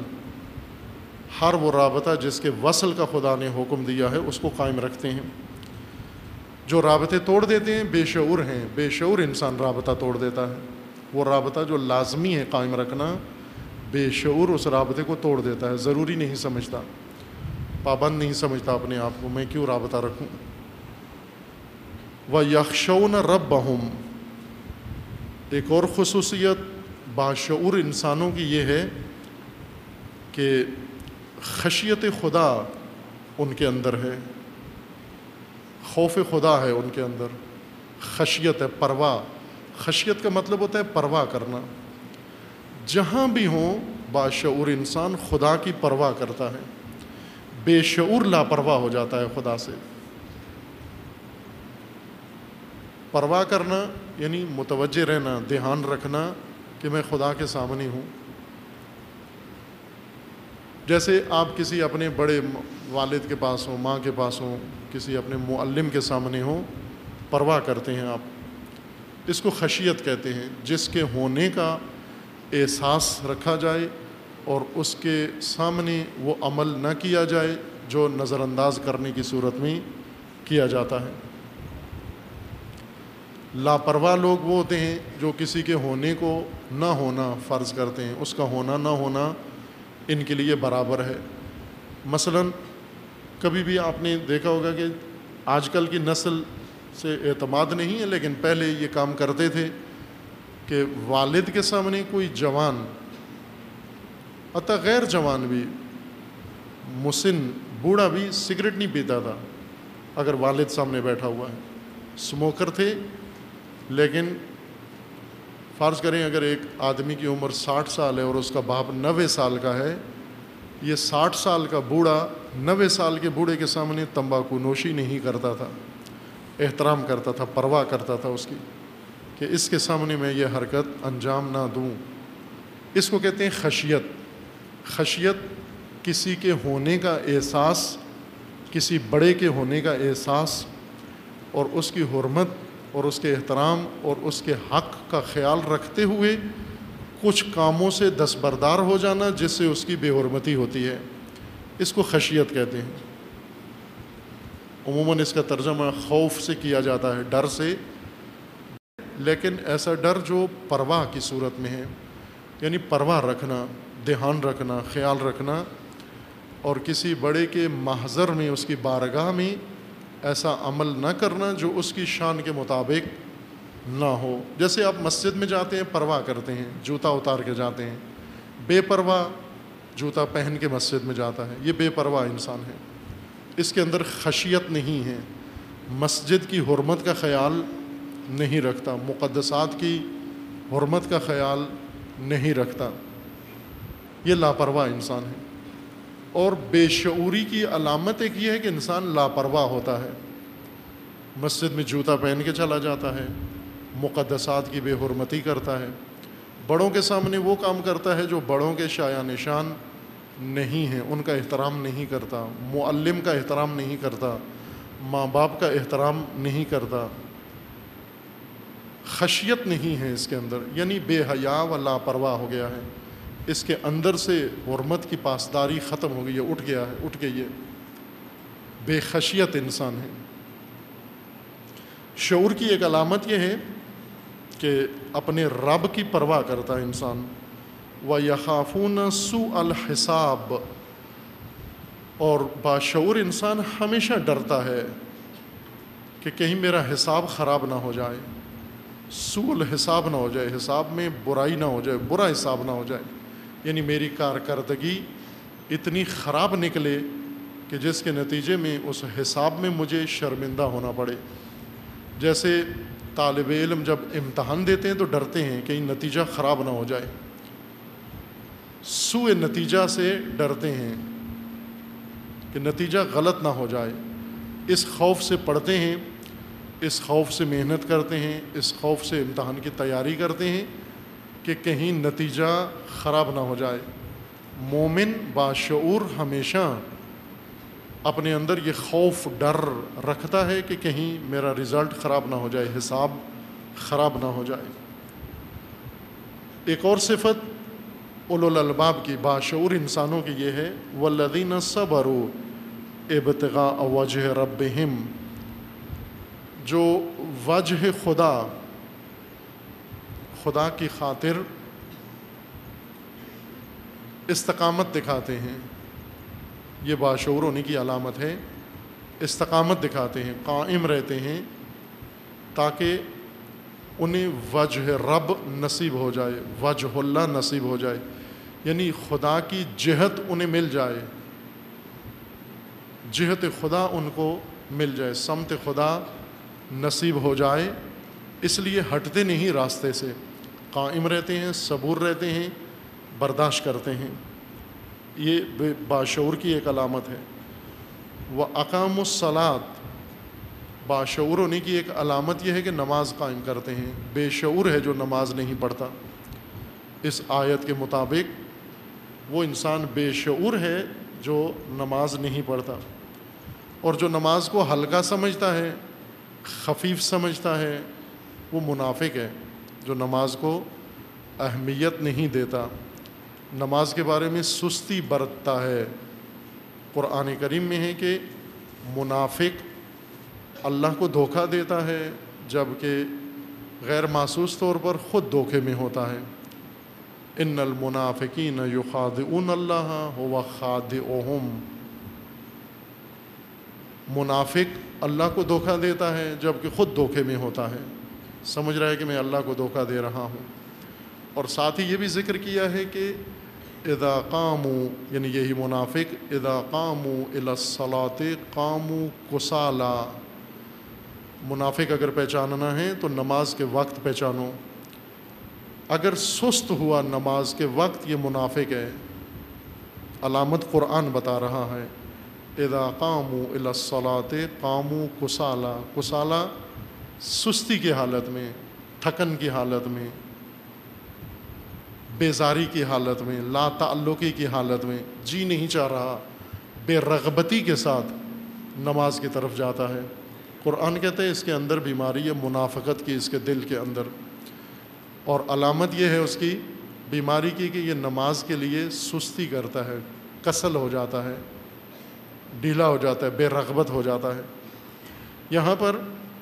ہر وہ رابطہ جس کے وصل کا خدا نے حکم دیا ہے اس کو قائم رکھتے ہیں۔ جو رابطے توڑ دیتے ہیں بے شعور ہیں. بے شعور انسان رابطہ توڑ دیتا ہے. وہ رابطہ جو لازمی ہے قائم رکھنا، بے شعور اس رابطے کو توڑ دیتا ہے. ضروری نہیں سمجھتا، پابند نہیں سمجھتا اپنے آپ کو، میں کیوں رابطہ رکھوں. وَيَخْشَوْنَ رَبَّهُمْ، ایک اور خصوصیت باشعور انسانوں کی یہ ہے کہ خشیت خدا ان کے اندر ہے، خوف خدا ہے ان کے اندر. خشیت ہے، پرواہ. خشیت کا مطلب ہوتا ہے پرواہ کرنا. جہاں بھی ہوں باشعور انسان خدا کی پرواہ کرتا ہے. بے شعور لاپرواہ ہو جاتا ہے خدا سے. پرواہ کرنا یعنی متوجہ رہنا، دھیان رکھنا کہ میں خدا کے سامنے ہوں. جیسے آپ کسی اپنے بڑے والد کے پاس ہوں، ماں کے پاس ہوں، کسی اپنے معلم کے سامنے ہوں، پرواہ کرتے ہیں آپ. اس کو خشیت کہتے ہیں. جس کے ہونے کا احساس رکھا جائے اور اس کے سامنے وہ عمل نہ کیا جائے جو نظر انداز کرنے کی صورت میں کیا جاتا ہے. لاپرواہ لوگ وہ ہوتے ہیں جو کسی کے ہونے کو نہ ہونا فرض کرتے ہیں. اس کا ہونا نہ ہونا ان کے لیے برابر ہے. مثلا کبھی بھی آپ نے دیکھا ہوگا کہ آج کل کی نسل سے اعتماد نہیں ہے، لیکن پہلے یہ کام کرتے تھے کہ والد کے سامنے کوئی جوان، حتیٰ غیر جوان بھی، مسن بوڑھا بھی سگریٹ نہیں پیتا تھا اگر والد سامنے بیٹھا ہوا ہے. اسموکر تھے، لیکن فرض کریں اگر ایک آدمی کی عمر 60 سال ہے اور اس کا باپ 90 سال کا ہے، یہ 60 سال کا بوڑھا 90 سال کے بوڑھے کے سامنے تمباکو نوشی نہیں کرتا تھا، احترام کرتا تھا، پرواہ کرتا تھا اس کی کہ اس کے سامنے میں یہ حرکت انجام نہ دوں. اس کو کہتے ہیں خشیت. خشیت کسی کے ہونے کا احساس، کسی بڑے کے ہونے کا احساس اور اس کی حرمت اور اس کے احترام اور اس کے حق کا خیال رکھتے ہوئے کچھ کاموں سے دستبردار ہو جانا جس سے اس کی بے حرمتی ہوتی ہے. اس کو خشیت کہتے ہیں. عموماً اس کا ترجمہ خوف سے کیا جاتا ہے، ڈر سے، لیکن ایسا ڈر جو پرواہ کی صورت میں ہے، یعنی پرواہ رکھنا، دھیان رکھنا، خیال رکھنا، اور کسی بڑے کے محضر میں، اس کی بارگاہ میں ایسا عمل نہ کرنا جو اس کی شان کے مطابق نہ ہو. جیسے آپ مسجد میں جاتے ہیں، پرواہ کرتے ہیں، جوتا اتار کے جاتے ہیں. بے پرواہ جوتا پہن کے مسجد میں جاتا ہے، یہ بے پرواہ انسان ہے. اس کے اندر خشیت نہیں ہے، مسجد کی حرمت کا خیال نہیں رکھتا، مقدسات کی حرمت کا خیال نہیں رکھتا. یہ لاپرواہ انسان ہے. اور بے شعوری کی علامت ایک یہ ہے کہ انسان لاپرواہ ہوتا ہے، مسجد میں جوتا پہن کے چلا جاتا ہے، مقدسات کی بے حرمتی کرتا ہے، بڑوں کے سامنے وہ کام کرتا ہے جو بڑوں کے شایان نشان نہیں ہیں، ان کا احترام نہیں کرتا، معلم کا احترام نہیں کرتا، ماں باپ کا احترام نہیں کرتا. خشیت نہیں ہے اس کے اندر، یعنی بے حیا و لاپرواہ ہو گیا ہے. اس کے اندر سے حرمت کی پاسداری ختم ہو گئی ہے، اٹھ گیا ہے، اٹھ گئی ہے. بے خشیت انسان ہے. شعور کی ایک علامت یہ ہے کہ اپنے رب کی پرواہ کرتا ہے انسان. وَيَخَافُونَ سُوءَ الْحِسَابِ، اور باشعور انسان ہمیشہ ڈرتا ہے کہ کہیں میرا حساب خراب نہ ہو جائے، سوء الحساب نہ ہو جائے، حساب میں برائی نہ ہو جائے، برا حساب نہ ہو جائے، یعنی میری کارکردگی اتنی خراب نکلے کہ جس کے نتیجے میں اس حساب میں مجھے شرمندہ ہونا پڑے. جیسے طالب علم جب امتحان دیتے ہیں تو ڈرتے ہیں کہ نتیجہ خراب نہ ہو جائے، سوء نتیجہ سے ڈرتے ہیں کہ نتیجہ غلط نہ ہو جائے. اس خوف سے پڑھتے ہیں، اس خوف سے محنت کرتے ہیں، اس خوف سے امتحان کی تیاری کرتے ہیں کہ کہیں نتیجہ خراب نہ ہو جائے. مومن باشعور ہمیشہ اپنے اندر یہ خوف، ڈر رکھتا ہے کہ کہیں میرا رزلٹ خراب نہ ہو جائے، حساب خراب نہ ہو جائے. ایک اور صفت اولو الالباب کی، باشعور انسانوں کی یہ ہے، والذین صبروا ابتغاء وجہ ربہم، جو وجہ خدا کی خاطر استقامت دکھاتے ہیں، یہ باشعور ہونے کی علامت ہے۔ استقامت دکھاتے ہیں، قائم رہتے ہیں تاکہ انہیں وجہ رب نصیب ہو جائے، وجہ اللہ نصیب ہو جائے، یعنی خدا کی جہت انہیں مل جائے، جہت خدا ان کو مل جائے، سمت خدا نصیب ہو جائے، اس لیے ہٹتے نہیں راستے سے، قائم رہتے ہیں، صبور رہتے ہیں، برداشت کرتے ہیں۔ یہ باشعور کی ایک علامت ہے۔ وَأَقَامُوا الصَّلَاةَ، باشعور ہونے کی ایک علامت یہ ہے کہ نماز قائم کرتے ہیں۔ بے شعور ہے جو نماز نہیں پڑھتا، اس آیت کے مطابق وہ انسان بے شعور ہے جو نماز نہیں پڑھتا، اور جو نماز کو ہلکا سمجھتا ہے، خفیف سمجھتا ہے، وہ منافق ہے، جو نماز کو اہمیت نہیں دیتا، نماز کے بارے میں سستی برتتا ہے۔ قرآن کریم میں ہے کہ منافق اللہ کو دھوکہ دیتا ہے جبکہ غیر محسوس طور پر خود دھوکے میں ہوتا ہے۔ ان المنافقین یخادعون اللہ هو خادعهم، منافق اللہ کو دھوکہ دیتا ہے جبکہ خود دھوکے میں ہوتا ہے، سمجھ رہا ہے کہ میں اللہ کو دھوکہ دے رہا ہوں۔ اور ساتھ ہی یہ بھی ذکر کیا ہے کہ اذا قاموا، یعنی یہی منافق، اذا قاموا الی الصلاۃ قاموا کسالا، منافق اگر پہچاننا ہے تو نماز کے وقت پہچانو، اگر سست ہوا نماز کے وقت یہ منافق ہے، علامت قرآن بتا رہا ہے۔ اذا قاموا الی الصلاۃ قاموا کسالا، کسالا سستی کی حالت میں، تھکن کی حالت میں، بیزاری کی حالت میں، لا تعلقی کی حالت میں، جی نہیں چاہ رہا، بے رغبتی کے ساتھ نماز کی طرف جاتا ہے۔ قرآن کہتے ہیں اس کے اندر بیماری ہے منافقت کی، اس کے دل کے اندر، اور علامت یہ ہے اس کی بیماری کی کہ یہ نماز کے لیے سستی کرتا ہے، کسل ہو جاتا ہے، ڈھیلا ہو جاتا ہے، بے رغبت ہو جاتا ہے۔ یہاں پر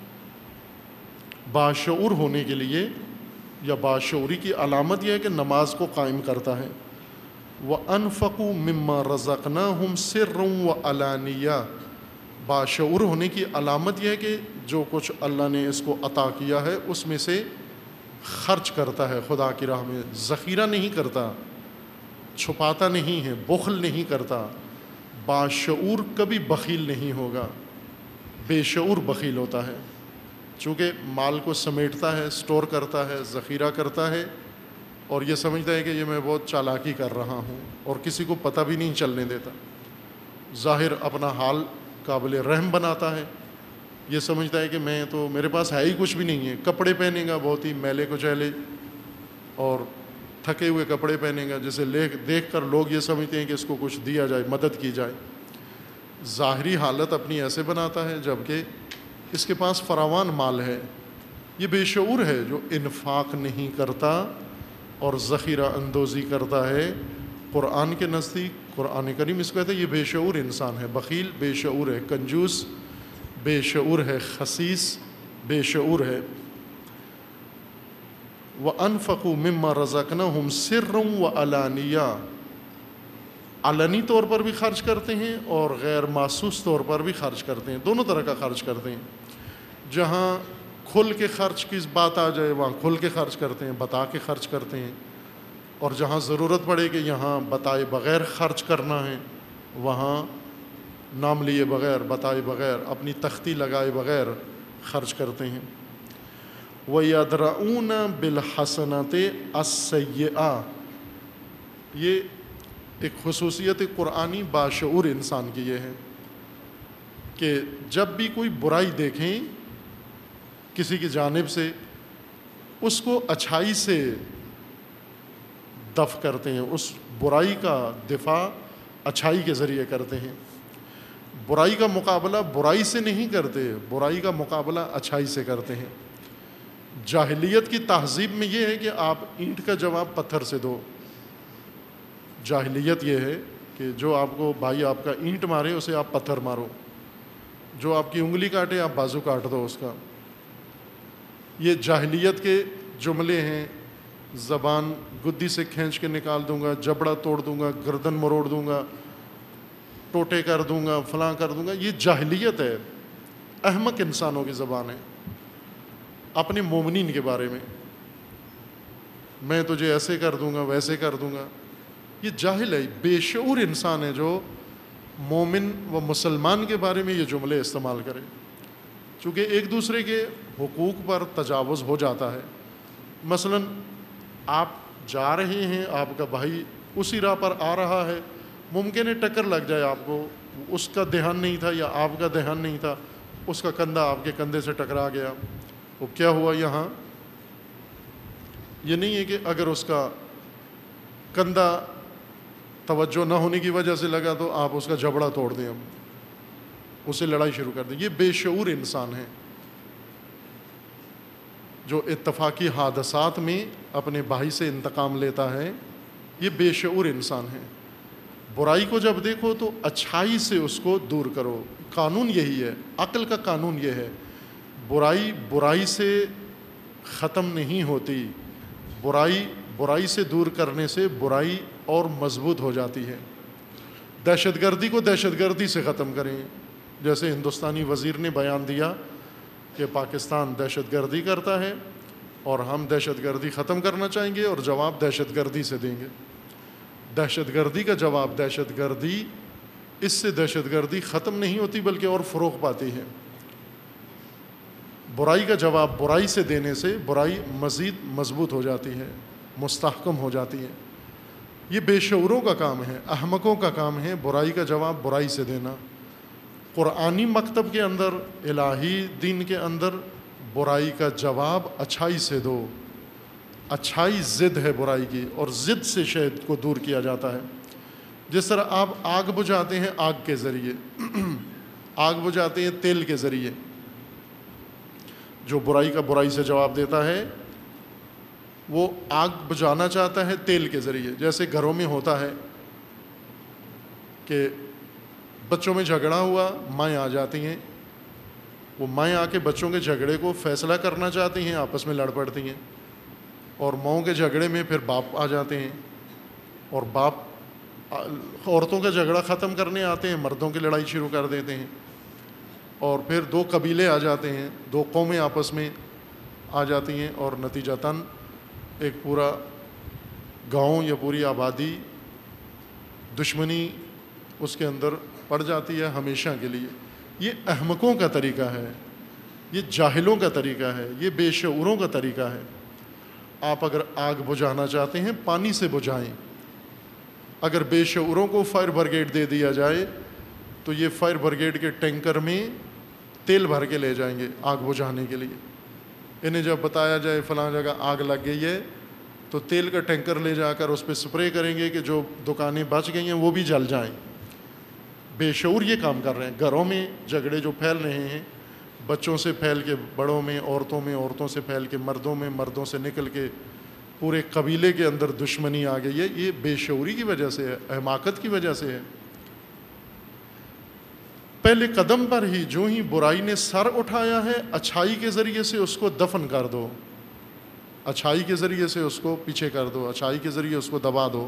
باشعور ہونے کے لیے یا باشعوری کی علامت یہ ہے کہ نماز کو قائم کرتا ہے۔ وَأَنفَقُوا مِمَّا رَزَقْنَاهُمْ سِرًّا وَعَلَانِيَةً، باشعور ہونے کی علامت یہ ہے کہ جو کچھ اللہ نے اس کو عطا کیا ہے اس میں سے خرچ کرتا ہے خدا کی راہ میں، ذخیرہ نہیں کرتا، چھپاتا نہیں ہے، بخل نہیں کرتا۔ باشعور کبھی بخیل نہیں ہوگا، بے شعور بخیل ہوتا ہے، چونکہ مال کو سمیٹتا ہے، سٹور کرتا ہے، ذخیرہ کرتا ہے، اور یہ سمجھتا ہے کہ یہ میں بہت چالاکی کر رہا ہوں، اور کسی کو پتہ بھی نہیں چلنے دیتا، ظاہر اپنا حال قابل رحم بناتا ہے، یہ سمجھتا ہے کہ میں تو میرے پاس ہے ہی کچھ بھی نہیں ہے، کپڑے پہنے گا بہت ہی میلے کچیلے اور تھکے ہوئے کپڑے پہنے گا، جسے دیکھ کر لوگ یہ سمجھتے ہیں کہ اس کو کچھ دیا جائے، مدد کی جائے، ظاہری حالت اپنی ایسے بناتا ہے جبکہ اس کے پاس فراوان مال ہے۔ یہ بے شعور ہے جو انفاق نہیں کرتا اور ذخیرہ اندوزی کرتا ہے۔ قرآن کے نزدیک، قرآن کریم اس کو کہتا ہے یہ بے شعور انسان ہے، بخیل بے شعور ہے، کنجوس بے شعور ہے، خسیس بے شعور ہے۔ وَأَنفَقُوا مِمَّا رَزَقْنَاهُمْ سِرًّا وَعَلَانِيَةً، علنی طور پر بھی خرچ کرتے ہیں اور غیر محسوس طور پر بھی خرچ کرتے ہیں، دونوں طرح کا خرچ کرتے ہیں۔ جہاں کھل کے خرچ کی بات آ جائے وہاں کھل کے خرچ کرتے ہیں، بتا کے خرچ کرتے ہیں، اور جہاں ضرورت پڑے کہ یہاں بتائے بغیر خرچ کرنا ہے وہاں نام لیے بغیر، بتائے بغیر، اپنی تختی لگائے بغیر خرچ کرتے ہیں۔ وَيَدْرَؤُونَ بِالْحَسَنَةِ السَّيِّئَةِ، یہ ایک خصوصیت قرآنی باشعور انسان کی یہ ہے کہ جب بھی کوئی برائی دیکھیں کسی کی جانب سے، اس کو اچھائی سے دفع کرتے ہیں، اس برائی کا دفاع اچھائی کے ذریعے کرتے ہیں، برائی کا مقابلہ برائی سے نہیں کرتے، برائی کا مقابلہ اچھائی سے کرتے ہیں۔ جاہلیت کی تہذیب میں یہ ہے کہ آپ اینٹ کا جواب پتھر سے دو، جاہلیت یہ ہے کہ جو آپ کو بھائی آپ کا اینٹ مارے اسے آپ پتھر مارو۔ جو آپ کی انگلی کاٹے آپ بازو کاٹ دو اس کا. یہ جاہلیت کے جملے ہیں. زبان گدی سے کھینچ کے نکال دوں گا, جبڑا توڑ دوں گا, گردن مروڑ دوں گا, ٹوٹے کر دوں گا, فلاں کر دوں گا. یہ جاہلیت ہے, احمق انسانوں کی زبان ہے. اپنے مومنین کے بارے میں تجھے ایسے کر دوں گا, ویسے کر دوں گا. یہ جاہل ہے, بے شعور انسان ہے جو مومن و مسلمان کے بارے میں یہ جملے استعمال کرے. چونکہ ایک دوسرے کے حقوق پر تجاوز ہو جاتا ہے. مثلاً آپ جا رہے ہیں, آپ کا بھائی اسی راہ پر آ رہا ہے, ممکن ہے ٹکر لگ جائے آپ کو, اس کا دھیان نہیں تھا یا آپ کا دھیان نہیں تھا, اس کا کندھا آپ کے کندھے سے ٹکرا گیا. وہ کیا ہوا یہاں؟ یہ نہیں ہے کہ اگر اس کا کندھا توجہ نہ ہونے کی وجہ سے لگا تو آپ اس کا جبڑا توڑ دیں, اسے لڑائی شروع کر دیں. یہ بے شعور انسان ہے جو اتفاقی حادثات میں اپنے بھائی سے انتقام لیتا ہے. یہ بے شعور انسان ہے. برائی کو جب دیکھو تو اچھائی سے اس کو دور کرو. قانون یہی ہے, عقل کا قانون یہ ہے. برائی سے ختم نہیں ہوتی. برائی سے دور کرنے سے برائی اور مضبوط ہو جاتی ہے. دہشت گردی کو دہشت گردی سے ختم کریں. جیسے ہندوستانی وزیر نے بیان دیا کہ پاکستان دہشت گردی کرتا ہے اور ہم دہشت گردی ختم کرنا چاہیں گے اور جواب دہشت گردی سے دیں گے. دہشت گردی کا جواب دہشت گردی, اس سے دہشت گردی ختم نہیں ہوتی بلکہ اور فروغ پاتی ہے. برائی کا جواب برائی سے دینے سے برائی مزید مضبوط ہو جاتی ہے, مستحکم ہو جاتی ہے. یہ بے شعوروں کا کام ہے, احمقوں کا کام ہے برائی کا جواب برائی سے دینا. قرآنی مکتب کے اندر, الہی دین کے اندر برائی کا جواب اچھائی سے دو. اچھائی ضد ہے برائی کی, اور ضد سے شہد کو دور کیا جاتا ہے. جس طرح آپ آگ بجھاتے ہیں آگ کے ذریعے, آگ بجھاتے ہیں تیل کے ذریعے. جو برائی کا برائی سے جواب دیتا ہے وہ آگ بجھانا چاہتا ہے تیل کے ذریعے. جیسے گھروں میں ہوتا ہے کہ بچوں میں جھگڑا ہوا, مائیں آ جاتی ہیں, وہ مائیں آ کے بچوں کے جھگڑے کو فیصلہ کرنا چاہتی ہیں, آپس میں لڑ پڑتی ہیں, اور ماؤں کے جھگڑے میں پھر باپ آ جاتے ہیں, اور باپ عورتوں کا جھگڑا ختم کرنے آتے ہیں, مردوں کی لڑائی شروع کر دیتے ہیں, اور پھر دو قبیلے آ جاتے ہیں, دو قومیں آپس میں آ جاتی ہیں, اور نتیجتاً ایک پورا گاؤں یا پوری آبادی دشمنی اس کے اندر پڑ جاتی ہے ہمیشہ کے لیے. یہ احمقوں کا طریقہ ہے, یہ جاہلوں کا طریقہ ہے, یہ بے شعوروں کا طریقہ ہے. آپ اگر آگ بجھانا چاہتے ہیں پانی سے بجھائیں. اگر بے شعوروں کو فائر بریگیڈ دے دیا جائے تو یہ فائر بریگیڈ کے ٹینکر میں تیل بھر کے لے جائیں گے آگ بجھانے کے لیے. انہیں جب بتایا جائے فلاں جگہ آگ لگ گئی ہے تو تیل کا ٹینکر لے جا کر اس پہ سپرے کریں گے کہ جو دکانیں بچ گئی ہیں وہ بھی جل جائیں. بے شعور یہ کام کر رہے ہیں. گھروں میں جھگڑے جو پھیل رہے ہیں, بچوں سے پھیل کے بڑوں میں, عورتوں سے پھیل کے مردوں میں, مردوں سے نکل کے پورے قبیلے کے اندر دشمنی آ گئی ہے. یہ بے شعوری کی وجہ سے ہے, احماقت کی وجہ سے ہے. پہلے قدم پر ہی جو ہی برائی نے سر اٹھایا ہے, اچھائی کے ذریعے سے اس کو دفن کر دو, اچھائی کے ذریعے سے اس کو پیچھے کر دو, اچھائی کے ذریعے اس کو دبا دو.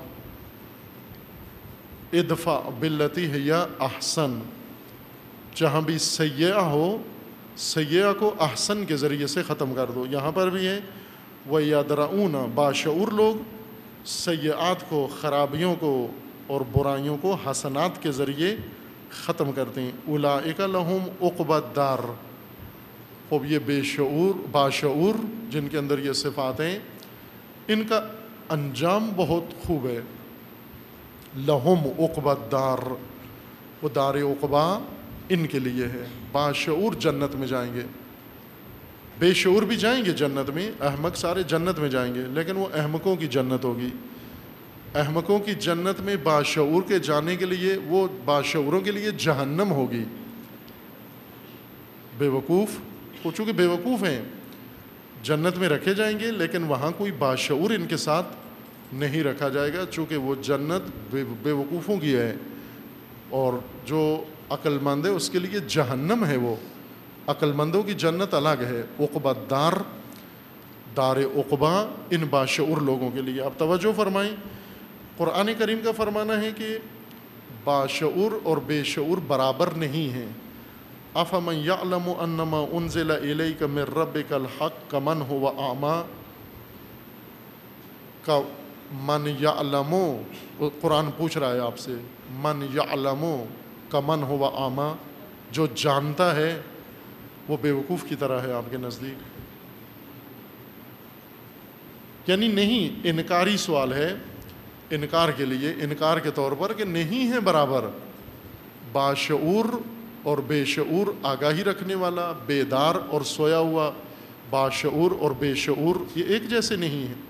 ادفع باللتی ہی احسن, جہاں بھی سیئہ ہو سیئہ کو احسن کے ذریعے سے ختم کر دو. یہاں پر بھی ہے وَيَدْرَؤُونَ, باشعور لوگ سیئات کو, خرابیوں کو اور برائیوں کو حسنات کے ذریعے ختم کرتے ہیں. اولئک لہم عقبی الدار. خوب یہ باشعور جن کے اندر یہ صفات ہیں, ان کا انجام بہت خوب ہے. لہم عقبی الدار, وہ دار عقبا ان کے لیے ہے. باشعور جنت میں جائیں گے, بے شعور بھی جائیں گے جنت میں, احمق سارے جنت میں جائیں گے, لیکن وہ احمقوں کی جنت ہوگی. احمقوں کی جنت میں باشعور کے جانے کے لیے, وہ باشعوروں کے لیے جہنم ہوگی. بے وقوف, وہ چونکہ بے وقوف ہیں جنت میں رکھے جائیں گے, لیکن وہاں کوئی باشعور ان کے ساتھ نہیں رکھا جائے گا, چونکہ وہ جنت بے وقوفوں کی ہے. اور جو عقل مند ہے اس کے لیے جہنم ہے، وہ عقل مندوں کی جنت الگ ہے، عقبہ دار عقبہ ان باشعور لوگوں کے لیے۔ آپ توجہ فرمائیں، قرآن کریم کا فرمانا ہے کہ باشعور اور بے شعور برابر نہیں ہیں۔ افمن یعلم انما انزل الیک من ربک الحق کمن هو اعمی، کا من یعلم، قرآن پوچھ رہا ہے آپ سے، من یعلم کمن هو اعمی، جو جانتا ہے وہ بیوقوف کی طرح ہے آپ کے نزدیک؟ یعنی نہیں، انکاری سوال ہے، انکار کے لیے، انکار کے طور پر کہ نہیں ہے برابر باشعور اور بے شعور، آگاہی رکھنے والا، بیدار اور سویا ہوا، باشعور اور بے شعور یہ ایک جیسے نہیں ہیں۔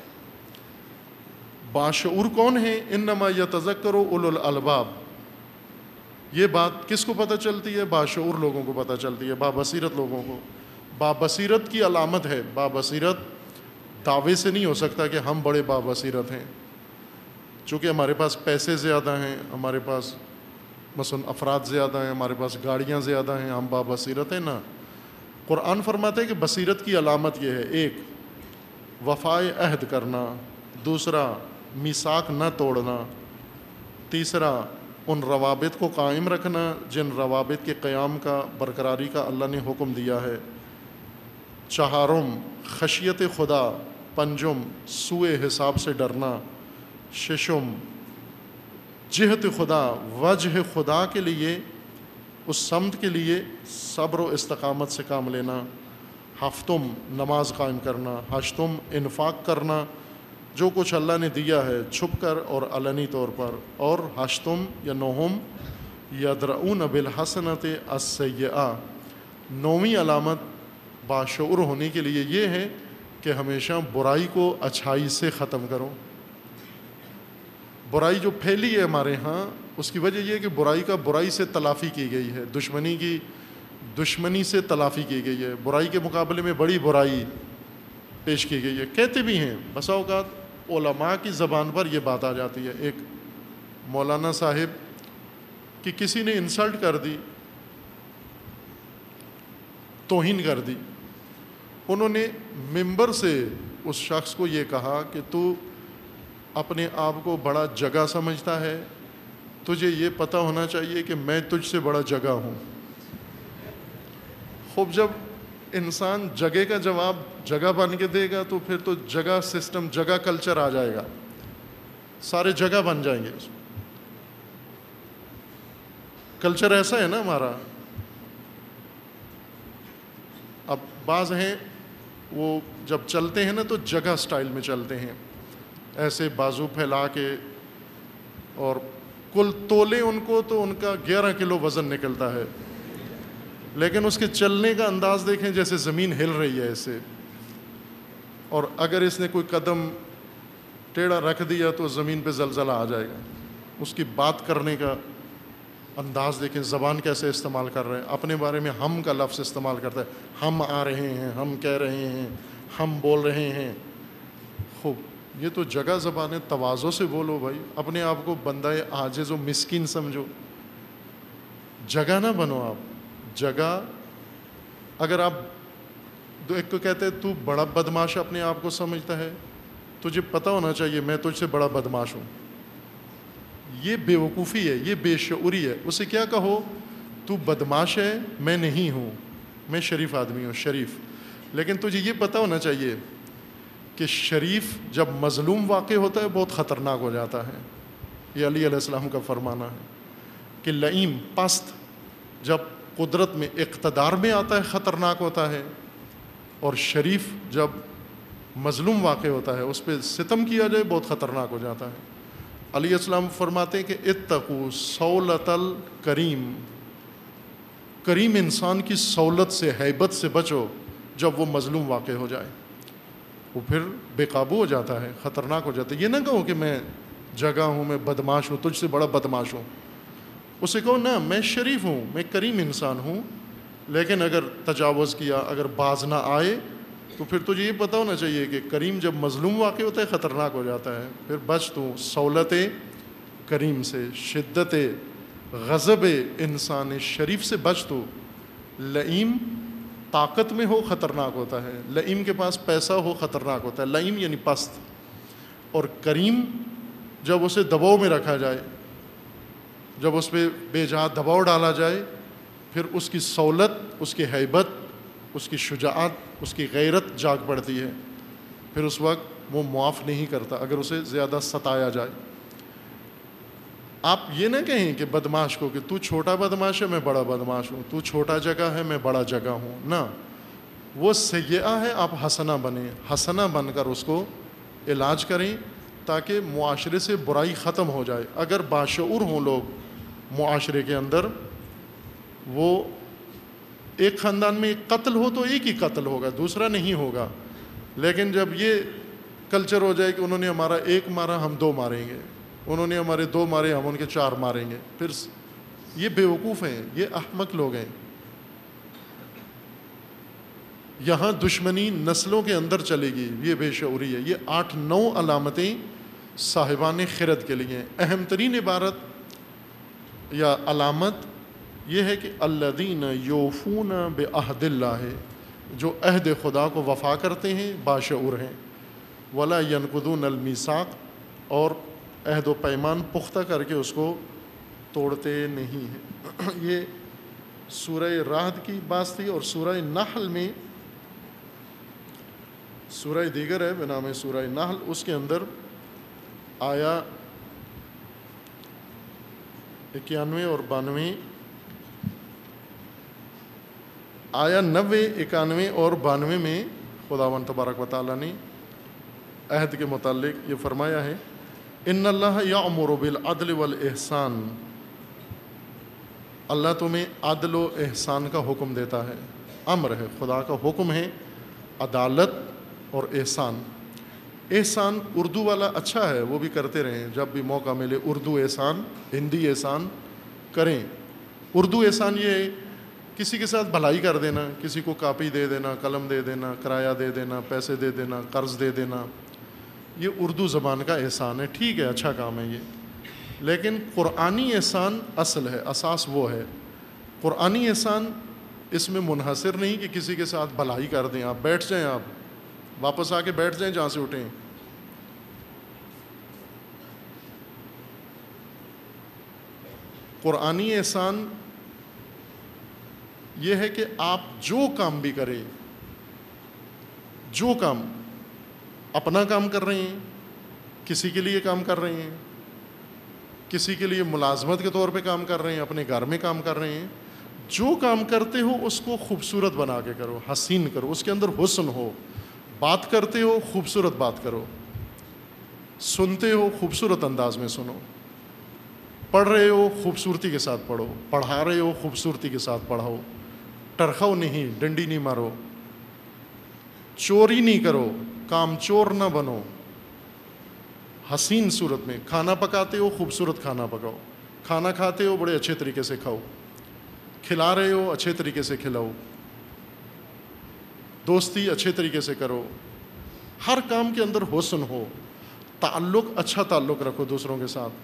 باشعور کون ہے؟ انما یتذکر اولو الالباب، یہ بات کس کو پتہ چلتی ہے؟ باشعور لوگوں کو پتہ چلتی ہے، بابصیرت لوگوں کو۔ بابصیرت کی علامت ہے، بابصیرت دعوے سے نہیں ہو سکتا کہ ہم بڑے بابصیرت ہیں، چونکہ ہمارے پاس پیسے زیادہ ہیں، ہمارے پاس مثلا افراد زیادہ ہیں، ہمارے پاس گاڑیاں زیادہ ہیں، ہم بابصیرت ہیں نا۔ قرآن فرماتے ہیں کہ بصیرت کی علامت یہ ہے، ایک وفائے عہد کرنا، دوسرا میثاق نہ توڑنا، تیسرا ان روابط کو قائم رکھنا جن روابط کے قیام کا، برقراری کا اللہ نے حکم دیا ہے، چہارم خشیت خدا، پنجم سوء حساب سے ڈرنا، ششم جہت خدا، وجہ خدا کے لیے، اس سمت کے لیے صبر و استقامت سے کام لینا، ہفتم نماز قائم کرنا، ہشتم انفاق کرنا جو کچھ اللہ نے دیا ہے چھپ کر اور علنی طور پر، اور ہشتم یا نوہم یدرؤون بالحسنۃ السیئہ، نویں علامت باشعور ہونے کے لیے یہ ہے کہ ہمیشہ برائی کو اچھائی سے ختم کرو۔ برائی جو پھیلی ہے ہمارے ہاں، اس کی وجہ یہ ہے کہ برائی کا برائی سے تلافی کی گئی ہے، دشمنی سے تلافی کی گئی ہے، برائی کے مقابلے میں بڑی برائی پیش کی گئی ہے۔ کہتے بھی ہیں بسا اوقات علماء کی زبان پر یہ بات آ جاتی ہے، ایک مولانا صاحب کی کسی نے انسلٹ کر دی، توہین کر دی، انہوں نے ممبر سے اس شخص کو یہ کہا کہ تو اپنے آپ کو بڑا جگہ سمجھتا ہے، تجھے یہ پتہ ہونا چاہیے کہ میں تجھ سے بڑا جگہ ہوں۔ خوب جب انسان جگہ کا جواب جگہ بن کے دے گا تو پھر تو جگہ سسٹم، جگہ کلچر آ جائے گا، سارے جگہ بن جائیں گے۔ کلچر ایسا ہے نا ہمارا۔ اب بعض ہیں وہ جب چلتے ہیں نا تو جگہ سٹائل میں چلتے ہیں، ایسے بازو پھیلا کے، اور کل تولے ان کو تو ان کا 11 کلو وزن نکلتا ہے، لیکن اس کے چلنے کا انداز دیکھیں جیسے زمین ہل رہی ہے ایسے، اور اگر اس نے کوئی قدم ٹیڑھا رکھ دیا تو زمین پہ زلزلہ آ جائے گا۔ اس کی بات کرنے کا انداز دیکھیں، زبان کیسے استعمال کر رہے ہیں، اپنے بارے میں ہم کا لفظ استعمال کرتا ہے، ہم آ رہے ہیں، ہم کہہ رہے ہیں، ہم بول رہے ہیں۔ خوب، یہ تو جگہ زبان ہے، تواضع سے بولو بھائی، اپنے آپ کو بندہ عاجز و مسکین سمجھو، جگہ نہ بنو آپ۔ جگہ اگر آپ ایک کو کہتے ہیں تو بڑا بدماش اپنے آپ کو سمجھتا ہے، تجھے پتہ ہونا چاہیے میں تجھ سے بڑا بدماش ہوں، یہ بے وقوفی ہے، یہ بے شعوری ہے۔ اسے کیا کہو تو بدماش ہے، میں نہیں ہوں، میں شریف آدمی ہوں، شریف۔ لیکن تجھے یہ پتہ ہونا چاہیے کہ شریف جب مظلوم واقع ہوتا ہے بہت خطرناک ہو جاتا ہے۔ یہ علی علیہ السلام کا فرمانا ہے کہ لئیم، پست، جب قدرت میں اقتدار میں آتا ہے خطرناک ہوتا ہے، اور شریف جب مظلوم واقع ہوتا ہے اس پہ ستم کیا جائے بہت خطرناک ہو جاتا ہے۔ علیہ السلام فرماتے ہیں کہ اتقوا سولۃ الکریم، کریم انسان کی سولت سے، ہیبت سے بچو جب وہ مظلوم واقع ہو جائے، وہ پھر بے قابو ہو جاتا ہے، خطرناک ہو جاتا ہے۔ یہ نہ کہو کہ میں جگہ ہوں، میں بدماش ہوں، تجھ سے بڑا بدماش ہوں، اسے کہو نہ میں شریف ہوں، میں کریم انسان ہوں، لیکن اگر تجاوز کیا، اگر باز نہ آئے تو پھر تجھے یہ پتہ ہونا چاہیے کہ کریم جب مظلوم واقع ہوتا ہے خطرناک ہو جاتا ہے، پھر بچ تو سولت کریم سے، شدت غضب انسان شریف سے بچ تو۔ لئیم طاقت میں ہو خطرناک ہوتا ہے، لئیم کے پاس پیسہ ہو خطرناک ہوتا ہے، لئیم یعنی پست، اور کریم جب اسے دباؤ میں رکھا جائے، جب اس پہ بے جہت دباؤ ڈالا جائے، پھر اس کی سہولت، اس کی ہیبت، اس کی شجاعت، اس کی غیرت جاگ پڑتی ہے، پھر اس وقت وہ معاف نہیں کرتا اگر اسے زیادہ ستایا جائے۔ آپ یہ نہ کہیں کہ بدماش کو کہ تو چھوٹا بدماش ہے میں بڑا بدماش ہوں، تو چھوٹا جگہ ہے میں بڑا جگہ ہوں، نہ، وہ سیئہ ہے، آپ حسنہ بنیں، حسنہ بن کر اس کو علاج کریں تاکہ معاشرے سے برائی ختم ہو جائے۔ اگر باشعور ہوں لوگ معاشرے کے اندر، وہ ایک خاندان میں ایک قتل ہو تو ایک ہی قتل ہوگا، دوسرا نہیں ہوگا، لیکن جب یہ کلچر ہو جائے کہ انہوں نے ہمارا ایک مارا ہم دو ماریں گے، انہوں نے ہمارے دو مارے ہم ان کے چار ماریں گے، پھر یہ بیوقوف ہیں، یہ احمق لوگ ہیں۔ یہاں دشمنی نسلوں کے اندر چلے گی، یہ بے شعوری ہے۔ یہ 8-9 علامتیں صاحبان خرد کے لیے ہیں۔ اہم ترین عبارت یا علامت یہ ہے کہ الذین یوفون بعہد اللہ، جو عہد خدا کو وفا کرتے ہیں، باشعور ہیں۔ ولا ینقضون المیثاق، اور عہد و پیمان پختہ کر کے اس کو توڑتے نہیں ہیں۔ یہ سورہ رعد کی بات تھی، اور سورہ نحل میں، سورہ دیگر ہے بنام سورہ نحل، اس کے اندر آیا 91 اور 92، آیا 90، 91 اور 92 میں خداوند تبارک و تعالیٰ نے عہد کے متعلق یہ فرمایا ہے، ان اللہ یأمر بالعدل والاحسان، اللہ تمہیں عدل و احسان کا حکم دیتا ہے، امر ہے، خدا کا حکم ہے، عدالت اور احسان۔ احسان اردو والا اچھا ہے، وہ بھی کرتے رہیں، جب بھی موقع ملے اردو احسان، ہندی احسان کریں۔ اردو احسان یہ ہے کسی کے ساتھ بھلائی کر دینا، کسی کو کاپی دے دینا، قلم دے دینا، کرایہ دے دینا، پیسے دے دینا، قرض دے دینا، یہ اردو زبان کا احسان ہے، ٹھیک ہے، اچھا کام ہے یہ، لیکن قرآنی احسان اصل ہے، اساس وہ ہے۔ قرآنی احسان اس میں منحصر نہیں کہ کسی کے ساتھ بھلائی کر دیں، آپ بیٹھ جائیں، آپ واپس آ کے بیٹھ جائیں جہاں سے اٹھیں۔ قرآنی احسان یہ ہے کہ آپ جو کام بھی کریں، جو کام، اپنا کام کر رہے ہیں، کسی کے لیے کام کر رہے ہیں، کسی کے لیے ملازمت کے طور پہ کام کر رہے ہیں، اپنے گھر میں کام کر رہے ہیں، جو کام کرتے ہو اس کو خوبصورت بنا کے کرو، حسین کرو، اس کے اندر حسن ہو۔ بات کرتے ہو خوبصورت بات کرو، سنتے ہو خوبصورت انداز میں سنو، پڑھ رہے ہو خوبصورتی کے ساتھ پڑھو، پڑھا رہے ہو خوبصورتی کے ساتھ پڑھاؤ، ٹرخو نہیں، ڈنڈی نہیں مارو، چوری نہیں کرو، کام چور نہ بنو، حسین صورت میں۔ کھانا پکاتے ہو خوبصورت کھانا پکاؤ، کھانا کھاتے ہو بڑے اچھے طریقے سے کھاؤ، کھلا رہے ہو اچھے طریقے سے کھلاؤ، دوستی اچھے طریقے سے کرو، ہر کام کے اندر حسن ہو، تعلق، اچھا تعلق رکھو دوسروں کے ساتھ،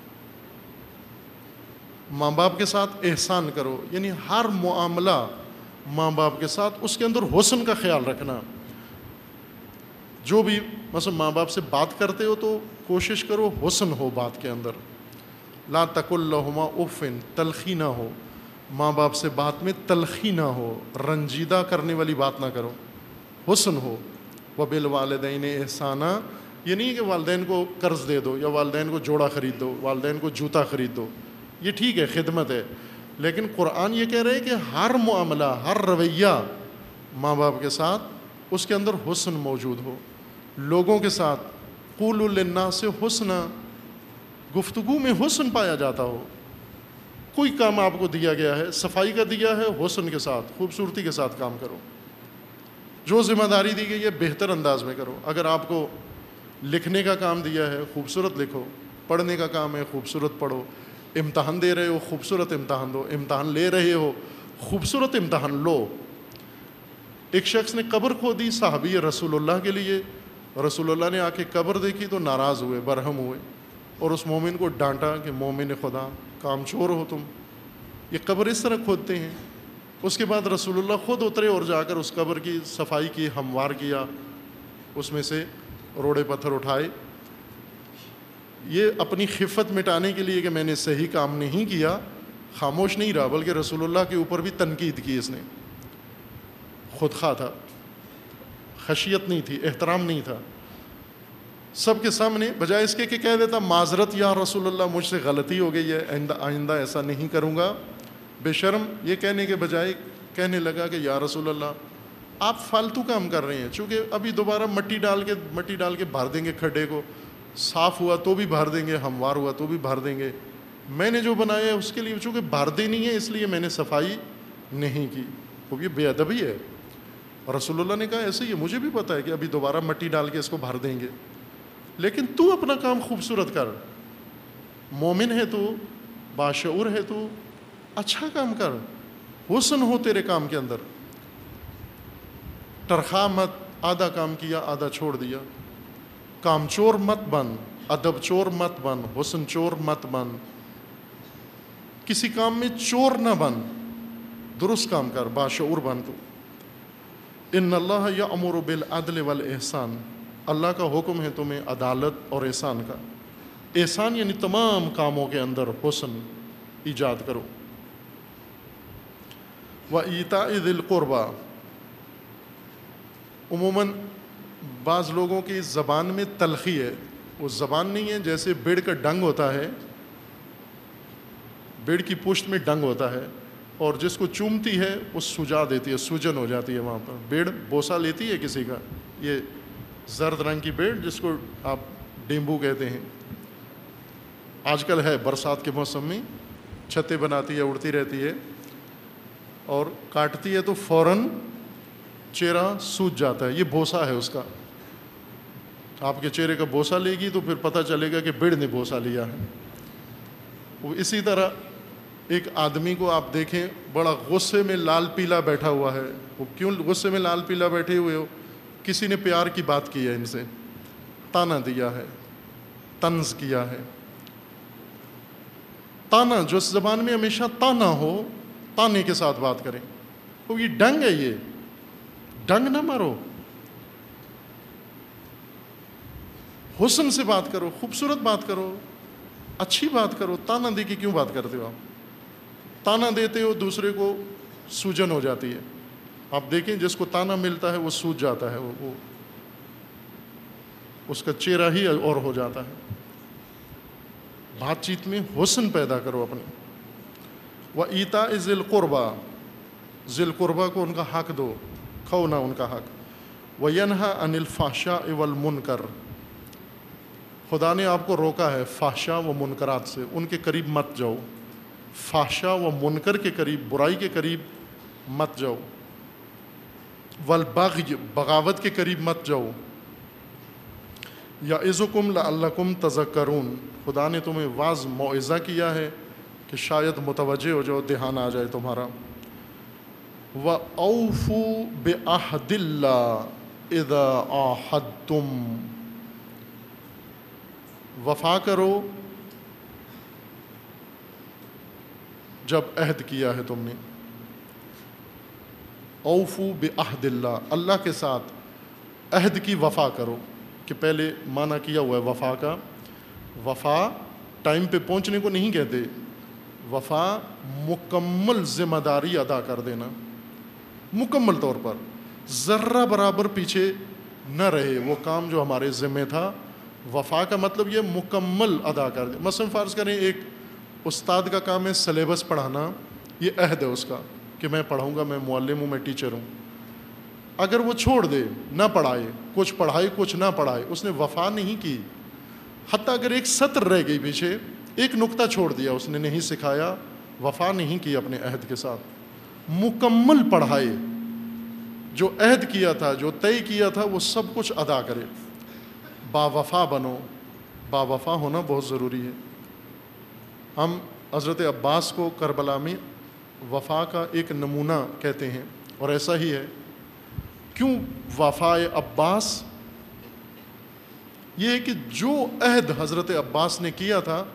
ماں باپ کے ساتھ احسان کرو، یعنی ہر معاملہ ماں باپ کے ساتھ اس کے اندر حسن کا خیال رکھنا۔ جو بھی مثلا ماں باپ سے بات کرتے ہو تو کوشش کرو حسن ہو بات کے اندر، لا تقل لہما اف، تلخی نہ ہو، ماں باپ سے بات میں تلخی نہ ہو، رنجیدہ کرنے والی بات نہ کرو، حسن ہو۔ وبالوالدین احسانا، یہ نہیں کہ والدین کو قرض دے دو یا والدین کو جوڑا خرید دو، والدین کو جوتا خرید دو، یہ ٹھیک ہے، خدمت ہے، لیکن قرآن یہ کہہ رہے ہے کہ ہر معاملہ، ہر رویہ ماں باپ کے ساتھ اس کے اندر حسن موجود ہو۔ لوگوں کے ساتھ قولوا للناس حسنا، گفتگو میں حسن پایا جاتا ہو۔ کوئی کام آپ کو دیا گیا ہے، صفائی کا دیا ہے، حسن کے ساتھ، خوبصورتی کے ساتھ کام کرو۔ جو ذمہ داری دی گئی ہے بہتر انداز میں کرو۔ اگر آپ کو لکھنے کا کام دیا ہے خوبصورت لکھو، پڑھنے کا کام ہے خوبصورت پڑھو، امتحان دے رہے ہو خوبصورت امتحان دو، امتحان لے رہے ہو خوبصورت امتحان لو۔ ایک شخص نے قبر کھودی صحابی رسول اللہ کے لیے، رسول اللہ نے آ کے قبر دیکھی تو ناراض ہوئے، برہم ہوئے، اور اس مومن کو ڈانٹا کہ مومن خدا کام چور ہو تم. یہ قبر اس طرح کھودتے ہیں. اس کے بعد رسول اللہ خود اترے اور جا کر اس قبر کی صفائی کی, ہموار کیا, اس میں سے روڑے پتھر اٹھائے. یہ اپنی خفت مٹانے کے لیے کہ میں نے صحیح کام نہیں کیا, خاموش نہیں رہا, بلکہ رسول اللہ کے اوپر بھی تنقید کی اس نے. خودخواہ تھا, خشیت نہیں تھی, احترام نہیں تھا. سب کے سامنے بجائے اس کے کہ کہہ دیتا معذرت یا رسول اللہ مجھ سے غلطی ہو گئی ہے, آئندہ ایسا نہیں کروں گا, بے شرم یہ کہنے کے بجائے کہنے لگا کہ یا رسول اللہ آپ فالتو کام کر رہے ہیں, چونکہ ابھی دوبارہ مٹی ڈال کے بھر دیں گے کھڈے کو, صاف ہوا تو بھی بھر دیں گے, ہموار ہوا تو بھی بھر دیں گے. میں نے جو بنایا ہے اس کے لیے چونکہ بھر دینی ہے اس لیے میں نے صفائی نہیں کی. وہ یہ بے ادبی ہے. اور رسول اللہ نے کہا ایسے ہی مجھے بھی پتہ ہے کہ ابھی دوبارہ مٹی ڈال کے اس کو بھر دیں گے, لیکن تو اپنا کام خوبصورت کر, مومن ہے تو, باشعور ہے تو, اچھا کام کر, حسن ہو تیرے کام کے اندر. ٹرخا مت, آدھا کام کیا آدھا چھوڑ دیا. کام چور مت بن, ادب چور مت بن, حسن چور مت بن, کسی کام میں چور نہ بن, درست کام کر, باشعور بن تو. ان اللہ یأمر بالعدل والاحسان, اللہ کا حکم ہے تمہیں عدالت اور احسان کا. احسان یعنی تمام کاموں کے اندر حسن ایجاد کرو. وَإِيتَاءِ ذِي الْقُرْبَى, عموماً بعض لوگوں کی زبان میں تلخی ہے. وہ زبان نہیں ہے, جیسے بیڑ کا ڈنگ ہوتا ہے, بیڑ کی پشت میں ڈنگ ہوتا ہے, اور جس کو چومتی ہے وہ سجا دیتی ہے, سوجن ہو جاتی ہے وہاں پر. بیڑ بوسہ لیتی ہے کسی کا, یہ زرد رنگ کی بیڑ جس کو آپ ڈیمبو کہتے ہیں, آج کل ہے برسات کے موسم میں, چھتیں بناتی ہے, اڑتی رہتی ہے, اور کاٹتی ہے تو فوراً چہرہ سوج جاتا ہے. یہ بوسہ ہے اس کا. آپ کے چہرے کا بوسہ لے گی تو پھر پتہ چلے گا کہ بیڑ نے بوسہ لیا ہے. وہ اسی طرح ایک آدمی کو آپ دیکھیں بڑا غصے میں لال پیلا بیٹھا ہوا ہے. وہ کیوں غصے میں لال پیلا بیٹھے ہوئے ہو؟ کسی نے پیار کی بات کی ہے, ان سے تانا دیا ہے, طنز کیا ہے. تانا, جو زبان میں ہمیشہ تانا ہو, تانے کے ساتھ بات کریں. تو یہ ڈنگ ہے, یہ ڈنگ نہ مارو, حسن سے بات کرو, خوبصورت بات کرو, اچھی بات کرو. تانا دے کے کیوں بات کرتے ہو آپ؟ تانا دیتے ہو دوسرے کو, سوجن ہو جاتی ہے. آپ دیکھیں جس کو تانا ملتا ہے وہ سوج جاتا ہے, وہ اس کا چہرہ ہی اور ہو جاتا ہے. بات چیت میں حسن پیدا کرو اپنے. وَإِيتَاءِ ذِي الْقُرْبَى, ذی القربہ کو ان کا حق دو, کھو نہ ان کا حق. وَيَنْهَى عَنِ الْفَحْشَاءِ وَالْمُنْكَرِ, خدا نے آپ کو روکا ہے فحشا و منکرات سے, ان کے قریب مت جاؤ. فحشا و منکر کے قریب, برائی کے قریب مت جاؤ. والبغی, بغاوت کے قریب مت جاؤ. یعظکم لعلکم تذکرون, خدا نے تمہیں واعظ موعظہ کیا ہے کہ شاید متوجہ ہو جاؤ, دھیان آ جائے تمہارا. وَأَوْفُوا بِعَهْدِ اللَّهِ إِذَا عَاهَدتُّمْ, وفا کرو جب عہد کیا ہے تم نے. اوفو بعہد اللہ, اللہ کے ساتھ عہد کی وفا کرو. کہ پہلے معنی کیا ہوا ہے وفا کا. وفا ٹائم پہ پہنچنے کو نہیں کہتے, وفا مکمل ذمہ داری ادا کر دینا, مکمل طور پر, ذرہ برابر پیچھے نہ رہے وہ کام جو ہمارے ذمہ تھا. وفا کا مطلب یہ مکمل ادا کر دے. مثلا فرض کریں ایک استاد کا کام ہے سلیبس پڑھانا, یہ عہد ہے اس کا کہ میں پڑھاؤں گا, میں معلم ہوں, میں ٹیچر ہوں. اگر وہ چھوڑ دے, نہ پڑھائے, کچھ پڑھائے کچھ نہ پڑھائے, اس نے وفا نہیں کی. حتیٰ اگر ایک سطر رہ گئی پیچھے, ایک نقطہ چھوڑ دیا, اس نے نہیں سکھایا, وفا نہیں کی اپنے عہد کے ساتھ. مکمل پڑھائے, جو عہد کیا تھا, جو طے کیا تھا, وہ سب کچھ ادا کرے. با وفا بنو, با وفا ہونا بہت ضروری ہے. ہم حضرت عباس کو کربلا میں وفا کا ایک نمونہ کہتے ہیں, اور ایسا ہی ہے. کیوں وفا عباس؟ یہ ہے کہ جو عہد حضرت عباس نے کیا تھا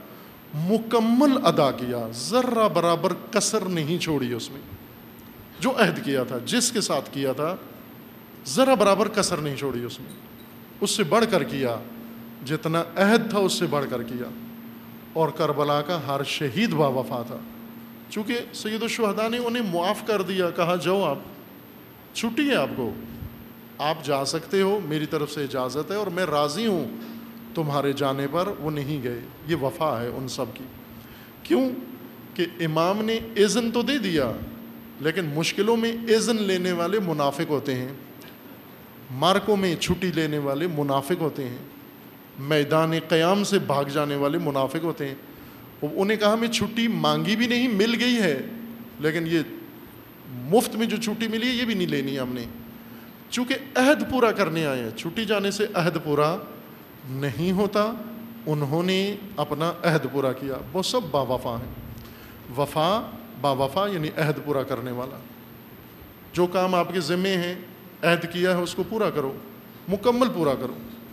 مکمل ادا کیا، ذرہ برابر کسر نہیں چھوڑی اس میں، جو عہد کیا تھا جس کے ساتھ کیا تھا ذرہ برابر کسر نہیں چھوڑی اس میں، اس سے بڑھ کر کیا، جتنا عہد تھا اس سے بڑھ کر کیا۔ اور کربلا کا ہر شہید باوفا تھا، چونکہ سید الشہداء نے انہیں معاف کر دیا، کہا جاؤ آپ، چھٹی ہے آپ کو، آپ جا سکتے ہو، میری طرف سے اجازت ہے اور میں راضی ہوں تمہارے جانے پر۔ وہ نہیں گئے، یہ وفا ہے ان سب کی۔ کیوں کہ امام نے اذن تو دے دیا، لیکن مشکلوں میں اذن لینے والے منافق ہوتے ہیں، مارکوں میں چھٹی لینے والے منافق ہوتے ہیں، میدان قیام سے بھاگ جانے والے منافق ہوتے ہیں۔ انہیں کہا میں چھٹی مانگی بھی نہیں، مل گئی ہے، لیکن یہ مفت میں جو چھٹی ملی ہے یہ بھی نہیں لینی ہم نے، چونکہ عہد پورا کرنے آئے ہیں۔ چھٹی جانے سے عہد پورا نہیں ہوتا، انہوں نے اپنا عہد پورا کیا، وہ سب باوفا ہیں۔ وفا باوفا یعنی عہد پورا کرنے والا۔ جو کام آپ کے ذمے ہیں، عہد کیا ہے، اس کو پورا کرو، مکمل پورا کرو۔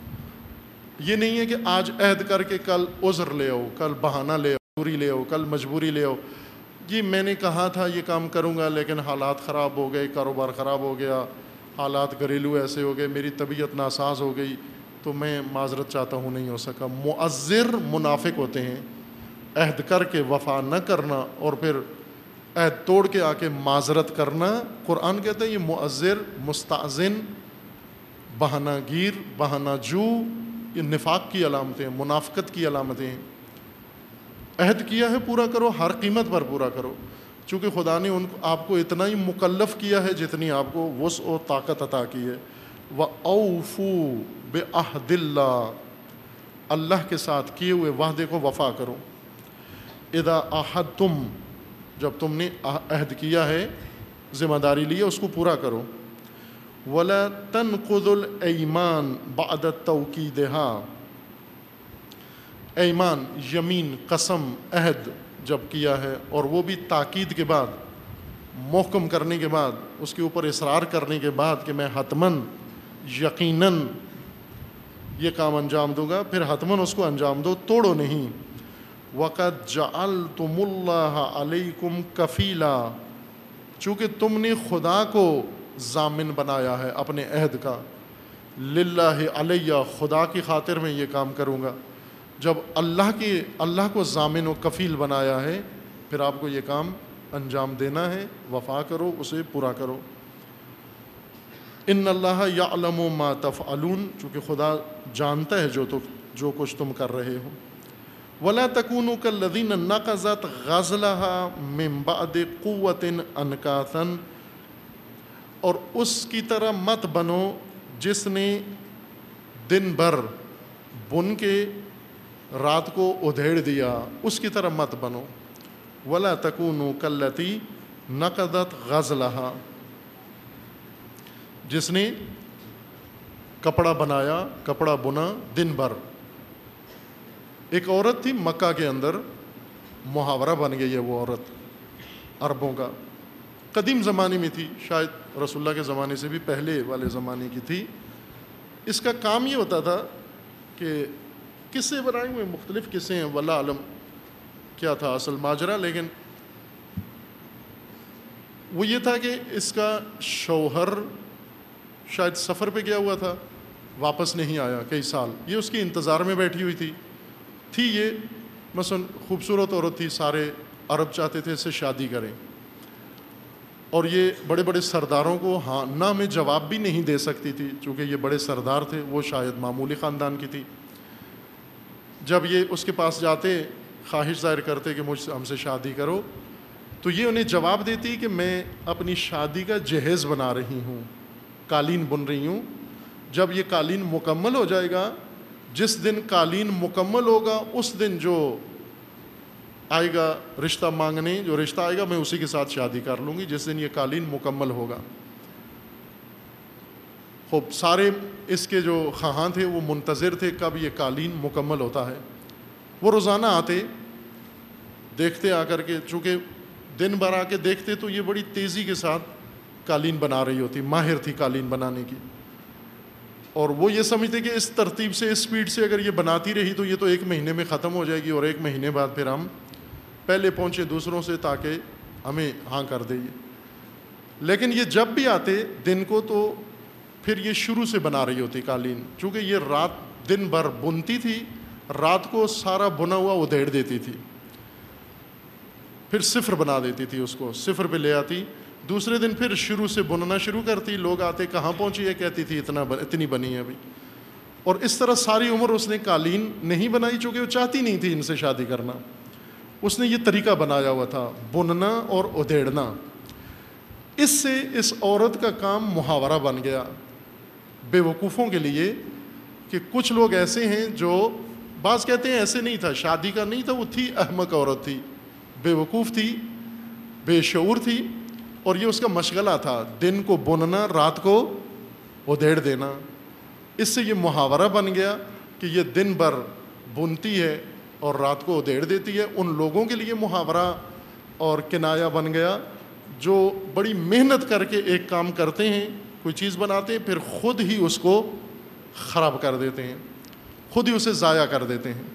یہ نہیں ہے کہ آج عہد کر کے کل عذر لے آؤ، کل بہانہ لے آؤ، مجبوری لے آؤ، کل مجبوری لے آؤ، جی میں نے کہا تھا یہ کام کروں گا لیکن حالات خراب ہو گئے، کاروبار خراب ہو گیا، حالات گھریلو ایسے ہو گئے، میری طبیعت ناساز ہو گئی تو میں معذرت چاہتا ہوں، نہیں ہو سکا۔ معذر منافق ہوتے ہیں، عہد کر کے وفا نہ کرنا اور پھر عہد توڑ کے آ کے معذرت کرنا۔ قرآن کہتا ہے یہ معذر، مستعذن، بہانہ گیر، بہانہ جو، یہ نفاق کی علامتیں ہیں، منافقت کی علامتیں ہیں۔ عہد کیا ہے پورا کرو، ہر قیمت پر پورا کرو، چونکہ خدا نے آپ کو اتنا ہی مکلف کیا ہے جتنی آپ کو وسع و طاقت عطا کی ہے۔ وَأَوْفُوا بِعَهْدِ اللَّهِ، اللہ کے ساتھ کیے ہوئے وعدے کو وفا کرو۔ اذا عاہدتم، جب تم نے عہد کیا ہے، ذمہ داری لی ہے، اس کو پورا کرو۔ وَلَا تَنْقُضُوا الْأَيْمَانَ بَعْدَ تَوْكِيدِهَا، ایمان، یمین، قسم، عہد جب کیا ہے اور وہ بھی تاکید کے بعد، محکم کرنے کے بعد، اس کے اوپر اصرار کرنے کے بعد کہ میں حتماً، یقیناً یہ کام انجام دوں گا، پھر حتماً اس کو انجام دو، توڑو نہیں۔ وَقَدْ جَعَلْتُمُ اللَّهَ عَلَيْكُمْ كَفِيلًا، چونکہ تم نے خدا کو ضامن بنایا ہے اپنے عہد کا۔ للہ علیہ، خدا کی خاطر میں یہ کام کروں گا۔ جب اللہ کو ضامن و کفیل بنایا ہے، پھر آپ کو یہ کام انجام دینا ہے، وفا کرو، اسے پورا کرو۔ ان اللہ یعلم ما تفعلون، چونکہ خدا جانتا ہے جو کچھ تم کر رہے ہو۔ ولا تکونوا کالذین نقضت غزلها من بعد قوة انکاثا، اور اس کی طرح مت بنو جس نے دن بھر بن کے رات کو ادھیڑ دیا، اس کی طرح مت بنو۔ ولا تکونوا کاللتی نقضت غزلها، جس نے کپڑا بنایا، کپڑا بنا دن بھر۔ ایک عورت تھی مکہ کے اندر، محاورہ بن گئی ہے وہ عورت عربوں کا، قدیم زمانے میں تھی، شاید رسول اللہ کے زمانے سے بھی پہلے والے زمانے کی تھی۔ اس کا کام یہ ہوتا تھا کہ قصے بنائے ہوئے، مختلف قصے ہیں، واللہ عالم کیا تھا اصل ماجرا، لیکن وہ یہ تھا کہ اس کا شوہر شاید سفر پہ گیا ہوا تھا، واپس نہیں آیا کئی سال، یہ اس کے انتظار میں بیٹھی ہوئی تھی یہ مثلا خوبصورت عورت تھی، سارے عرب چاہتے تھے اس سے شادی کریں، اور یہ بڑے بڑے سرداروں کو ہاں نہ میں جواب بھی نہیں دے سکتی تھی، چونکہ یہ بڑے سردار تھے، وہ شاید معمولی خاندان کی تھی۔ جب یہ اس کے پاس جاتے، خواہش ظاہر کرتے کہ ہم سے شادی کرو، تو یہ انہیں جواب دیتی کہ میں اپنی شادی کا جہیز بنا رہی ہوں، قالین بن رہی ہوں، جب یہ قالین مکمل ہو جائے گا، جس دن قالین مکمل ہوگا اس دن جو آئے گا رشتہ مانگنے، جو رشتہ آئے گا میں اسی کے ساتھ شادی کر لوں گی جس دن یہ قالین مکمل ہوگا۔ خوب سارے اس کے جو خواہاں تھے وہ منتظر تھے کب یہ قالین مکمل ہوتا ہے۔ وہ روزانہ آتے، دیکھتے آ کر کے، چونکہ دن بھر آ کے دیکھتے تو یہ بڑی تیزی کے ساتھ قالین بنا رہی ہوتی، ماہر تھی قالین بنانے کی۔ اور وہ یہ سمجھتے کہ اس ترتیب سے اس سپیڈ سے اگر یہ بناتی رہی تو یہ تو 1 مہینے میں ختم ہو جائے گی، اور 1 مہینے بعد پھر ہم پہلے پہنچے دوسروں سے تاکہ ہمیں ہاں کر دے۔ لیکن یہ جب بھی آتے دن کو تو پھر یہ شروع سے بنا رہی ہوتی قالین، چونکہ یہ رات دن بھر بنتی تھی، رات کو سارا بنا ہوا ادھیڑ دیتی تھی، پھر صفر بنا دیتی تھی، اس کو صفر پہ لے آتی، دوسرے دن پھر شروع سے بننا شروع کرتی، لوگ آتے کہاں پہنچی ہے، کہتی تھی اتنی بنی ہے ابھی۔ اور اس طرح ساری عمر اس نے قالین نہیں بنائی، چونکہ وہ چاہتی نہیں تھی ان سے شادی کرنا، اس نے یہ طریقہ بنایا ہوا تھا بننا اور ادھیڑنا۔ اس سے اس عورت کا کام محاورہ بن گیا بے وقوفوں کے لیے، کہ کچھ لوگ ایسے ہیں جو بعض کہتے ہیں ایسے نہیں تھا، شادی کا نہیں تھا، وہ تھی احمق عورت تھی، بے وقوف تھی، بے شعور تھی، اور یہ اس کا مشغلہ تھا دن کو بننا رات کو ادھیڑ دینا۔ اس سے یہ محاورہ بن گیا کہ یہ دن بھر بنتی ہے اور رات کو ادھیڑ دیتی ہے۔ ان لوگوں کے لیے محاورہ اور کنایا بن گیا جو بڑی محنت کر کے ایک کام کرتے ہیں، کوئی چیز بناتے ہیں، پھر خود ہی اس کو خراب کر دیتے ہیں، خود ہی اسے ضائع کر دیتے ہیں۔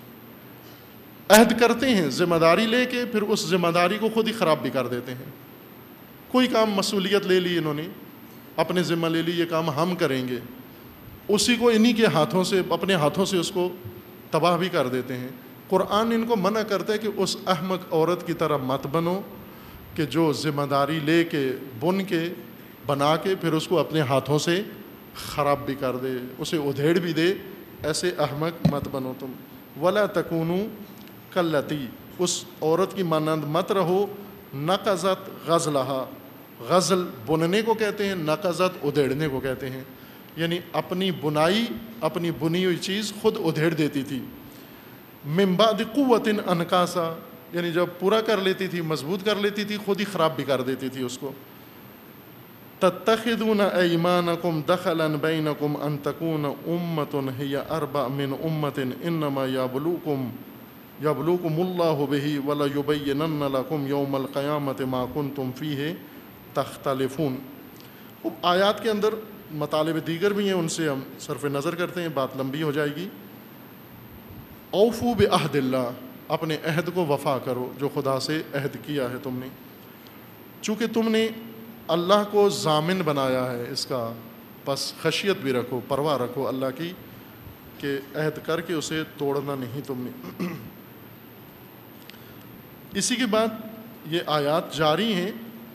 عہد کرتے ہیں ذمہ داری لے کے، پھر اس ذمہ داری کو خود ہی خراب بھی کر دیتے ہیں۔ کوئی کام مسئولیت لے لی انہوں نے، اپنے ذمہ لے لی، یہ کام ہم کریں گے، اسی کو انہی کے ہاتھوں سے اپنے ہاتھوں سے اس کو تباہ بھی کر دیتے ہیں۔ قرآن ان کو منع کرتا ہے کہ اس احمق عورت کی طرح مت بنو کہ جو ذمہ داری لے کے بن کے بنا کے پھر اس کو اپنے ہاتھوں سے خراب بھی کر دے، اسے ادھیڑ بھی دے، ایسے احمق مت بنو تم۔ ولا تکونوا کاللتی، اس عورت کی مانند مت رہو، نقضت غزلہا، غزل بننے کو کہتے ہیں، نقضت ادھیڑنے کو کہتے ہیں، یعنی اپنی بنائی، اپنی بنی ہوئی چیز خود ادھیڑ دیتی تھی۔ من بعد قوت انکاسا، یعنی جب پورا کر لیتی تھی، مضبوط کر لیتی تھی، خود ہی خراب بھی کر دیتی تھی اس کو۔ تتخذون ایمانکم دخلا بینکم ان تکون امۃ ہی اربع من امۃ انما یبلوکم اللہ بہ ولیبینن لکم یوم القیامۃ ما کنتم فیہ تختلفون۔ آیات کے اندر مطالب دیگر بھی ہیں، ان سے ہم صرف نظر کرتے ہیں، بات لمبی ہو جائے گی۔ اوفو بعہد اللہ، اپنے عہد کو وفا کرو جو خدا سے عہد کیا ہے تم نے، چونکہ تم نے اللہ کو ضامن بنایا ہے اس کا، پس خشیت بھی رکھو، پرواہ رکھو اللہ کی کہ عہد کر کے اسے توڑنا نہیں تم نے۔ اسی کے بعد یہ آیات جاری ہیں،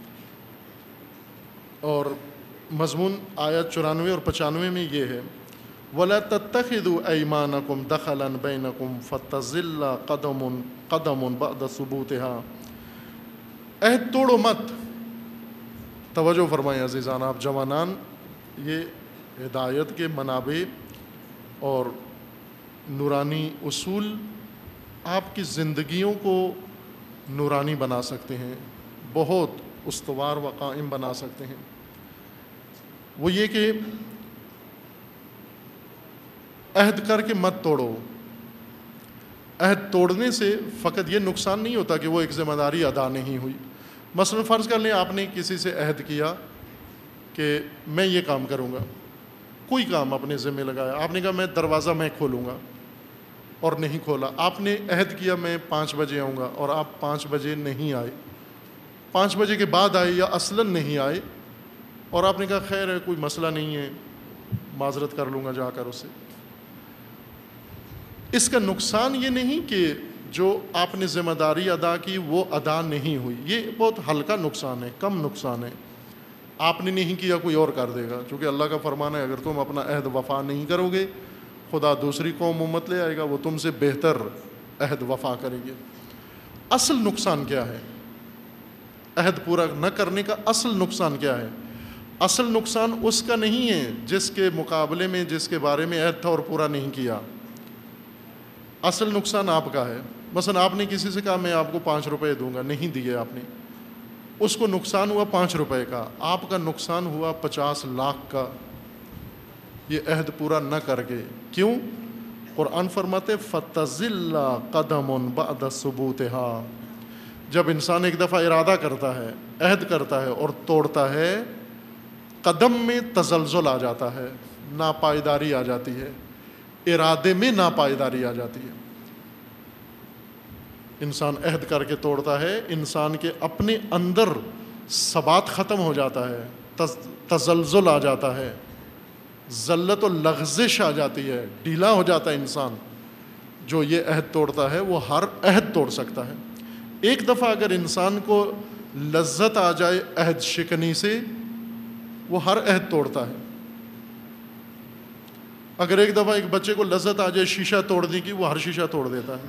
اور مضمون آیت 94 اور 95 میں یہ ہے، وَلَا تَتَّخِذُوا أَيْمَانَكُمْ دَخَلًا بَيْنَكُمْ فَتَزِلَّ قَدَمٌ بَعْدَ ثُبُوتِهَا، عہد توڑو مت۔ توجہ فرمائیں عزیزان، آپ جوانان، یہ ہدایت کے منابع اور نورانی اصول آپ کی زندگیوں کو نورانی بنا سکتے ہیں، بہت استوار و قائم بنا سکتے ہیں۔ وہ یہ کہ عہد کر کے مت توڑو۔ عہد توڑنے سے فقط یہ نقصان نہیں ہوتا کہ وہ ایک ذمہ داری ادا نہیں ہوئی۔ مثلا فرض کر لیں آپ نے کسی سے عہد کیا کہ میں یہ کام کروں گا، کوئی کام اپنے ذمہ لگایا، آپ نے کہا میں دروازہ میں کھولوں گا اور نہیں کھولا، آپ نے عہد کیا میں 5 بجے آؤں گا اور آپ 5 بجے نہیں آئے، 5 بجے کے بعد آئے یا اصلاً نہیں آئے، اور آپ نے کہا خیر ہے کوئی مسئلہ نہیں ہے، معذرت کر لوں گا جا کر اس سے۔ اس کا نقصان یہ نہیں کہ جو آپ نے ذمہ داری ادا کی وہ ادا نہیں ہوئی، یہ بہت ہلکا نقصان ہے، کم نقصان ہے، آپ نے نہیں کیا کوئی اور کر دے گا، چونکہ اللہ کا فرمان ہے اگر تم اپنا عہد وفا نہیں کرو گے خدا دوسری قوم امت لے آئے گا، وہ تم سے بہتر عہد وفا کرے گی۔ اصل نقصان کیا ہے؟ عہد پورا نہ کرنے کا اصل نقصان کیا ہے؟ اصل نقصان اس کا نہیں ہے جس کے مقابلے میں جس کے بارے میں عہد تھا اور پورا نہیں کیا، اصل نقصان آپ کا ہے۔ مثلا آپ نے کسی سے کہا میں آپ کو 5 روپے دوں گا، نہیں دیے آپ نے، اس کو نقصان ہوا 5 روپے کا، آپ کا نقصان ہوا 50 لاکھ کا، یہ عہد پورا نہ کر کے۔ کیوں؟ قرآن فرماتے فَتَزِلَّ قَدَمٌ بَعْدَ ثُبُوتِهَا، جب انسان ایک دفعہ ارادہ کرتا ہے، عہد کرتا ہے اور توڑتا ہے، قدم میں تزلزل آ جاتا ہے، ناپائیداری آ جاتی ہے، ارادے میں ناپائیداری آ جاتی ہے. انسان عہد کر کے توڑتا ہے، انسان کے اپنے اندر ثبات ختم ہو جاتا ہے، تزلزل آ جاتا ہے، ذلت و لغزش آ جاتی ہے، ڈھیلا ہو جاتا ہے انسان. جو یہ عہد توڑتا ہے وہ ہر عہد توڑ سکتا ہے. ایک دفعہ اگر انسان کو لذت آ جائے عہد شکنی سے، وہ ہر عہد توڑتا ہے. اگر ایک دفعہ ایک بچے کو لذت آ جائے شیشہ توڑنے کی، وہ ہر شیشہ توڑ دیتا ہے.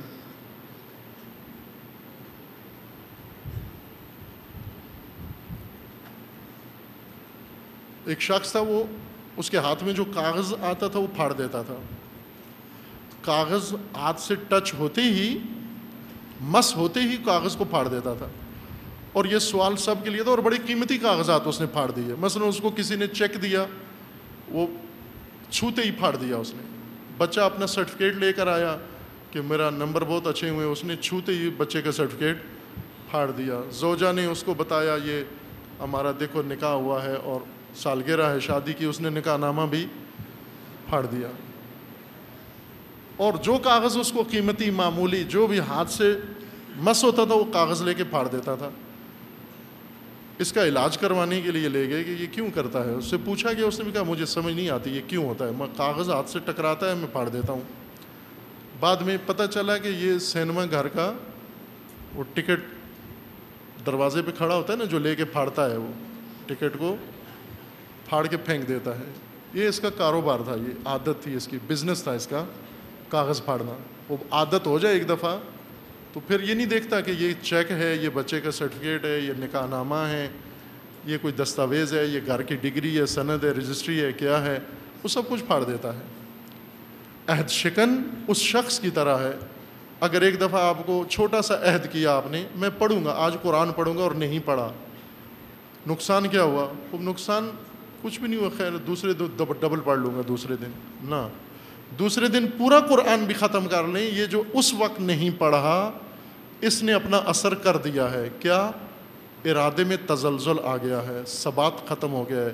ایک شخص تھا، وہ اس کے ہاتھ میں جو کاغذ آتا تھا وہ پھاڑ دیتا تھا. کاغذ ہاتھ سے ٹچ ہوتے ہی، مس ہوتے ہی کاغذ کو پھاڑ دیتا تھا. اور یہ سوال سب کے لیے تھا، اور بڑی قیمتی کاغذات اس نے پھاڑ دیے. مثلا اس کو کسی نے چیک دیا، وہ چھوتے ہی پھاڑ دیا اس نے. بچہ اپنا سرٹیفکیٹ لے کر آیا کہ میرا نمبر بہت اچھے ہوئے، اس نے چھوتے ہی بچے کا سرٹیفکیٹ پھاڑ دیا. زوجہ نے اس کو بتایا یہ ہمارا دیکھو نکاح ہوا ہے اور سالگرہ ہے شادی کی، اس نے نکاح نامہ بھی پھاڑ دیا. اور جو کاغذ اس کو قیمتی معمولی جو بھی ہاتھ سے مس ہوتا تھا وہ کاغذ لے کے پھاڑ دیتا تھا. اس کا علاج کروانے کے لیے لے گئے کہ یہ کیوں کرتا ہے. اس سے پوچھا کہ اس نے بھی کہا مجھے سمجھ نہیں آتی یہ کیوں ہوتا ہے، میں کاغذ ہاتھ سے ٹکراتا ہے میں پھاڑ دیتا ہوں. بعد میں پتہ چلا کہ یہ سینما گھر کا وہ ٹکٹ دروازے پہ کھڑا ہوتا ہے نا، جو لے کے پھاڑتا ہے، وہ ٹکٹ کو پھاڑ کے پھینک دیتا ہے. یہ اس کا کاروبار تھا، یہ عادت تھی اس کی، بزنس تھا اس کا کاغذ پھاڑنا. وہ عادت ہو جائے ایک دفعہ تو پھر یہ نہیں دیکھتا کہ یہ چیک ہے، یہ بچے کا سرٹیفکیٹ ہے، یہ نکاح نامہ ہے، یہ کوئی دستاویز ہے، یہ گھر کی ڈگری ہے، سند ہے، رجسٹری ہے، کیا ہے، وہ سب کچھ پھاڑ دیتا ہے. عہد شکن اس شخص کی طرح ہے. اگر ایک دفعہ آپ کو چھوٹا سا عہد کیا آپ نے، میں پڑھوں گا آج قرآن پڑھوں گا، اور نہیں پڑھا، نقصان کیا ہوا؟ وہ نقصان کچھ بھی نہیں ہوا، خیر دوسرے دن ڈبل پڑھ لوں گا دوسرے دن. نہ، دوسرے دن پورا قرآن بھی ختم کر لیں. یہ جو اس وقت نہیں پڑھا اس نے اپنا اثر کر دیا ہے. کیا؟ ارادے میں تزلزل آ گیا ہے، ثبات ختم ہو گیا ہے،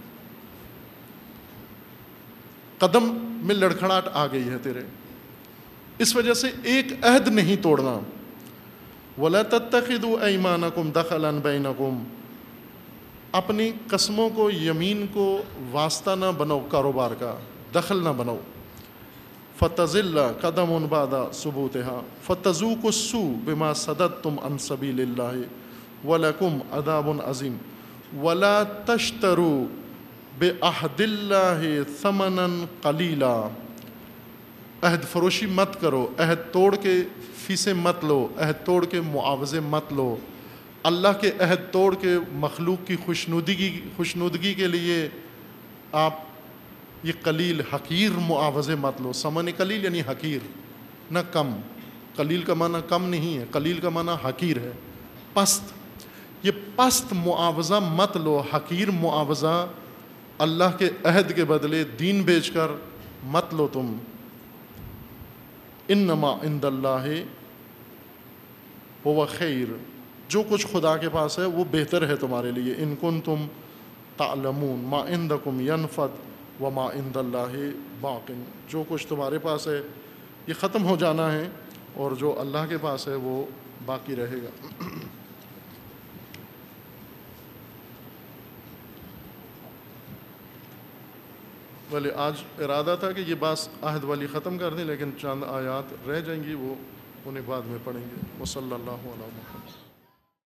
قدم میں لڑکھڑاہٹ آ گئی ہے تیرے. اس وجہ سے ایک عہد نہیں توڑنا. وَلَا تَتَّخِذُوا أَيْمَانَكُمْ دَخَلًا بَيْنَكُمْ، اپنی قسموں کو، یمین کو واسطہ نہ بناؤ کاروبار کا، دخل نہ بناؤ. فَتَزِلَّ قَدَمٌ بَعْدَ ثُبُوتِهَا فَتَذُوقُوا السُّوءَ بِمَا صَدَدتُّمْ عَنْ سَبِيلِ اللَّهِ وَلَكُمْ عَذَابٌ عَظِيمٌ. وَلَا تَشْتَرُوا بِعَهْدِ اللَّهِ ثَمَنًا قَلِيلًا، عہد فروشی مت کرو، عہد توڑ کے فیسیں مت لو، عہد توڑ کے معاوضے مت لو. اللہ کے عہد توڑ کے مخلوق کی خوشنودگی کے لیے آپ یہ قلیل حقیر معاوضے مت لو. ثمن قلیل یعنی حقیر، نہ کم. قلیل کا معنی کم نہیں ہے، قلیل کا معنی حقیر ہے، پست. یہ پست معاوضہ مت لو، حقیر معاوضہ اللہ کے عہد کے بدلے دین بیچ کر مت لو تم. انما عند اللہ هو خیر، جو کچھ خدا کے پاس ہے وہ بہتر ہے تمہارے لیے. ان کنتم تعلمون ما عندکم ینفد وما عند اللہ باق، جو کچھ تمہارے پاس ہے یہ ختم ہو جانا ہے، اور جو اللہ کے پاس ہے وہ باقی رہے گا. بھلے آج ارادہ تھا کہ یہ بات عہد والی ختم کر دیں، لیکن چند آیات رہ جائیں گی، وہ انہیں بعد میں پڑھیں گے. وصلی اللہ علیہ وسلم.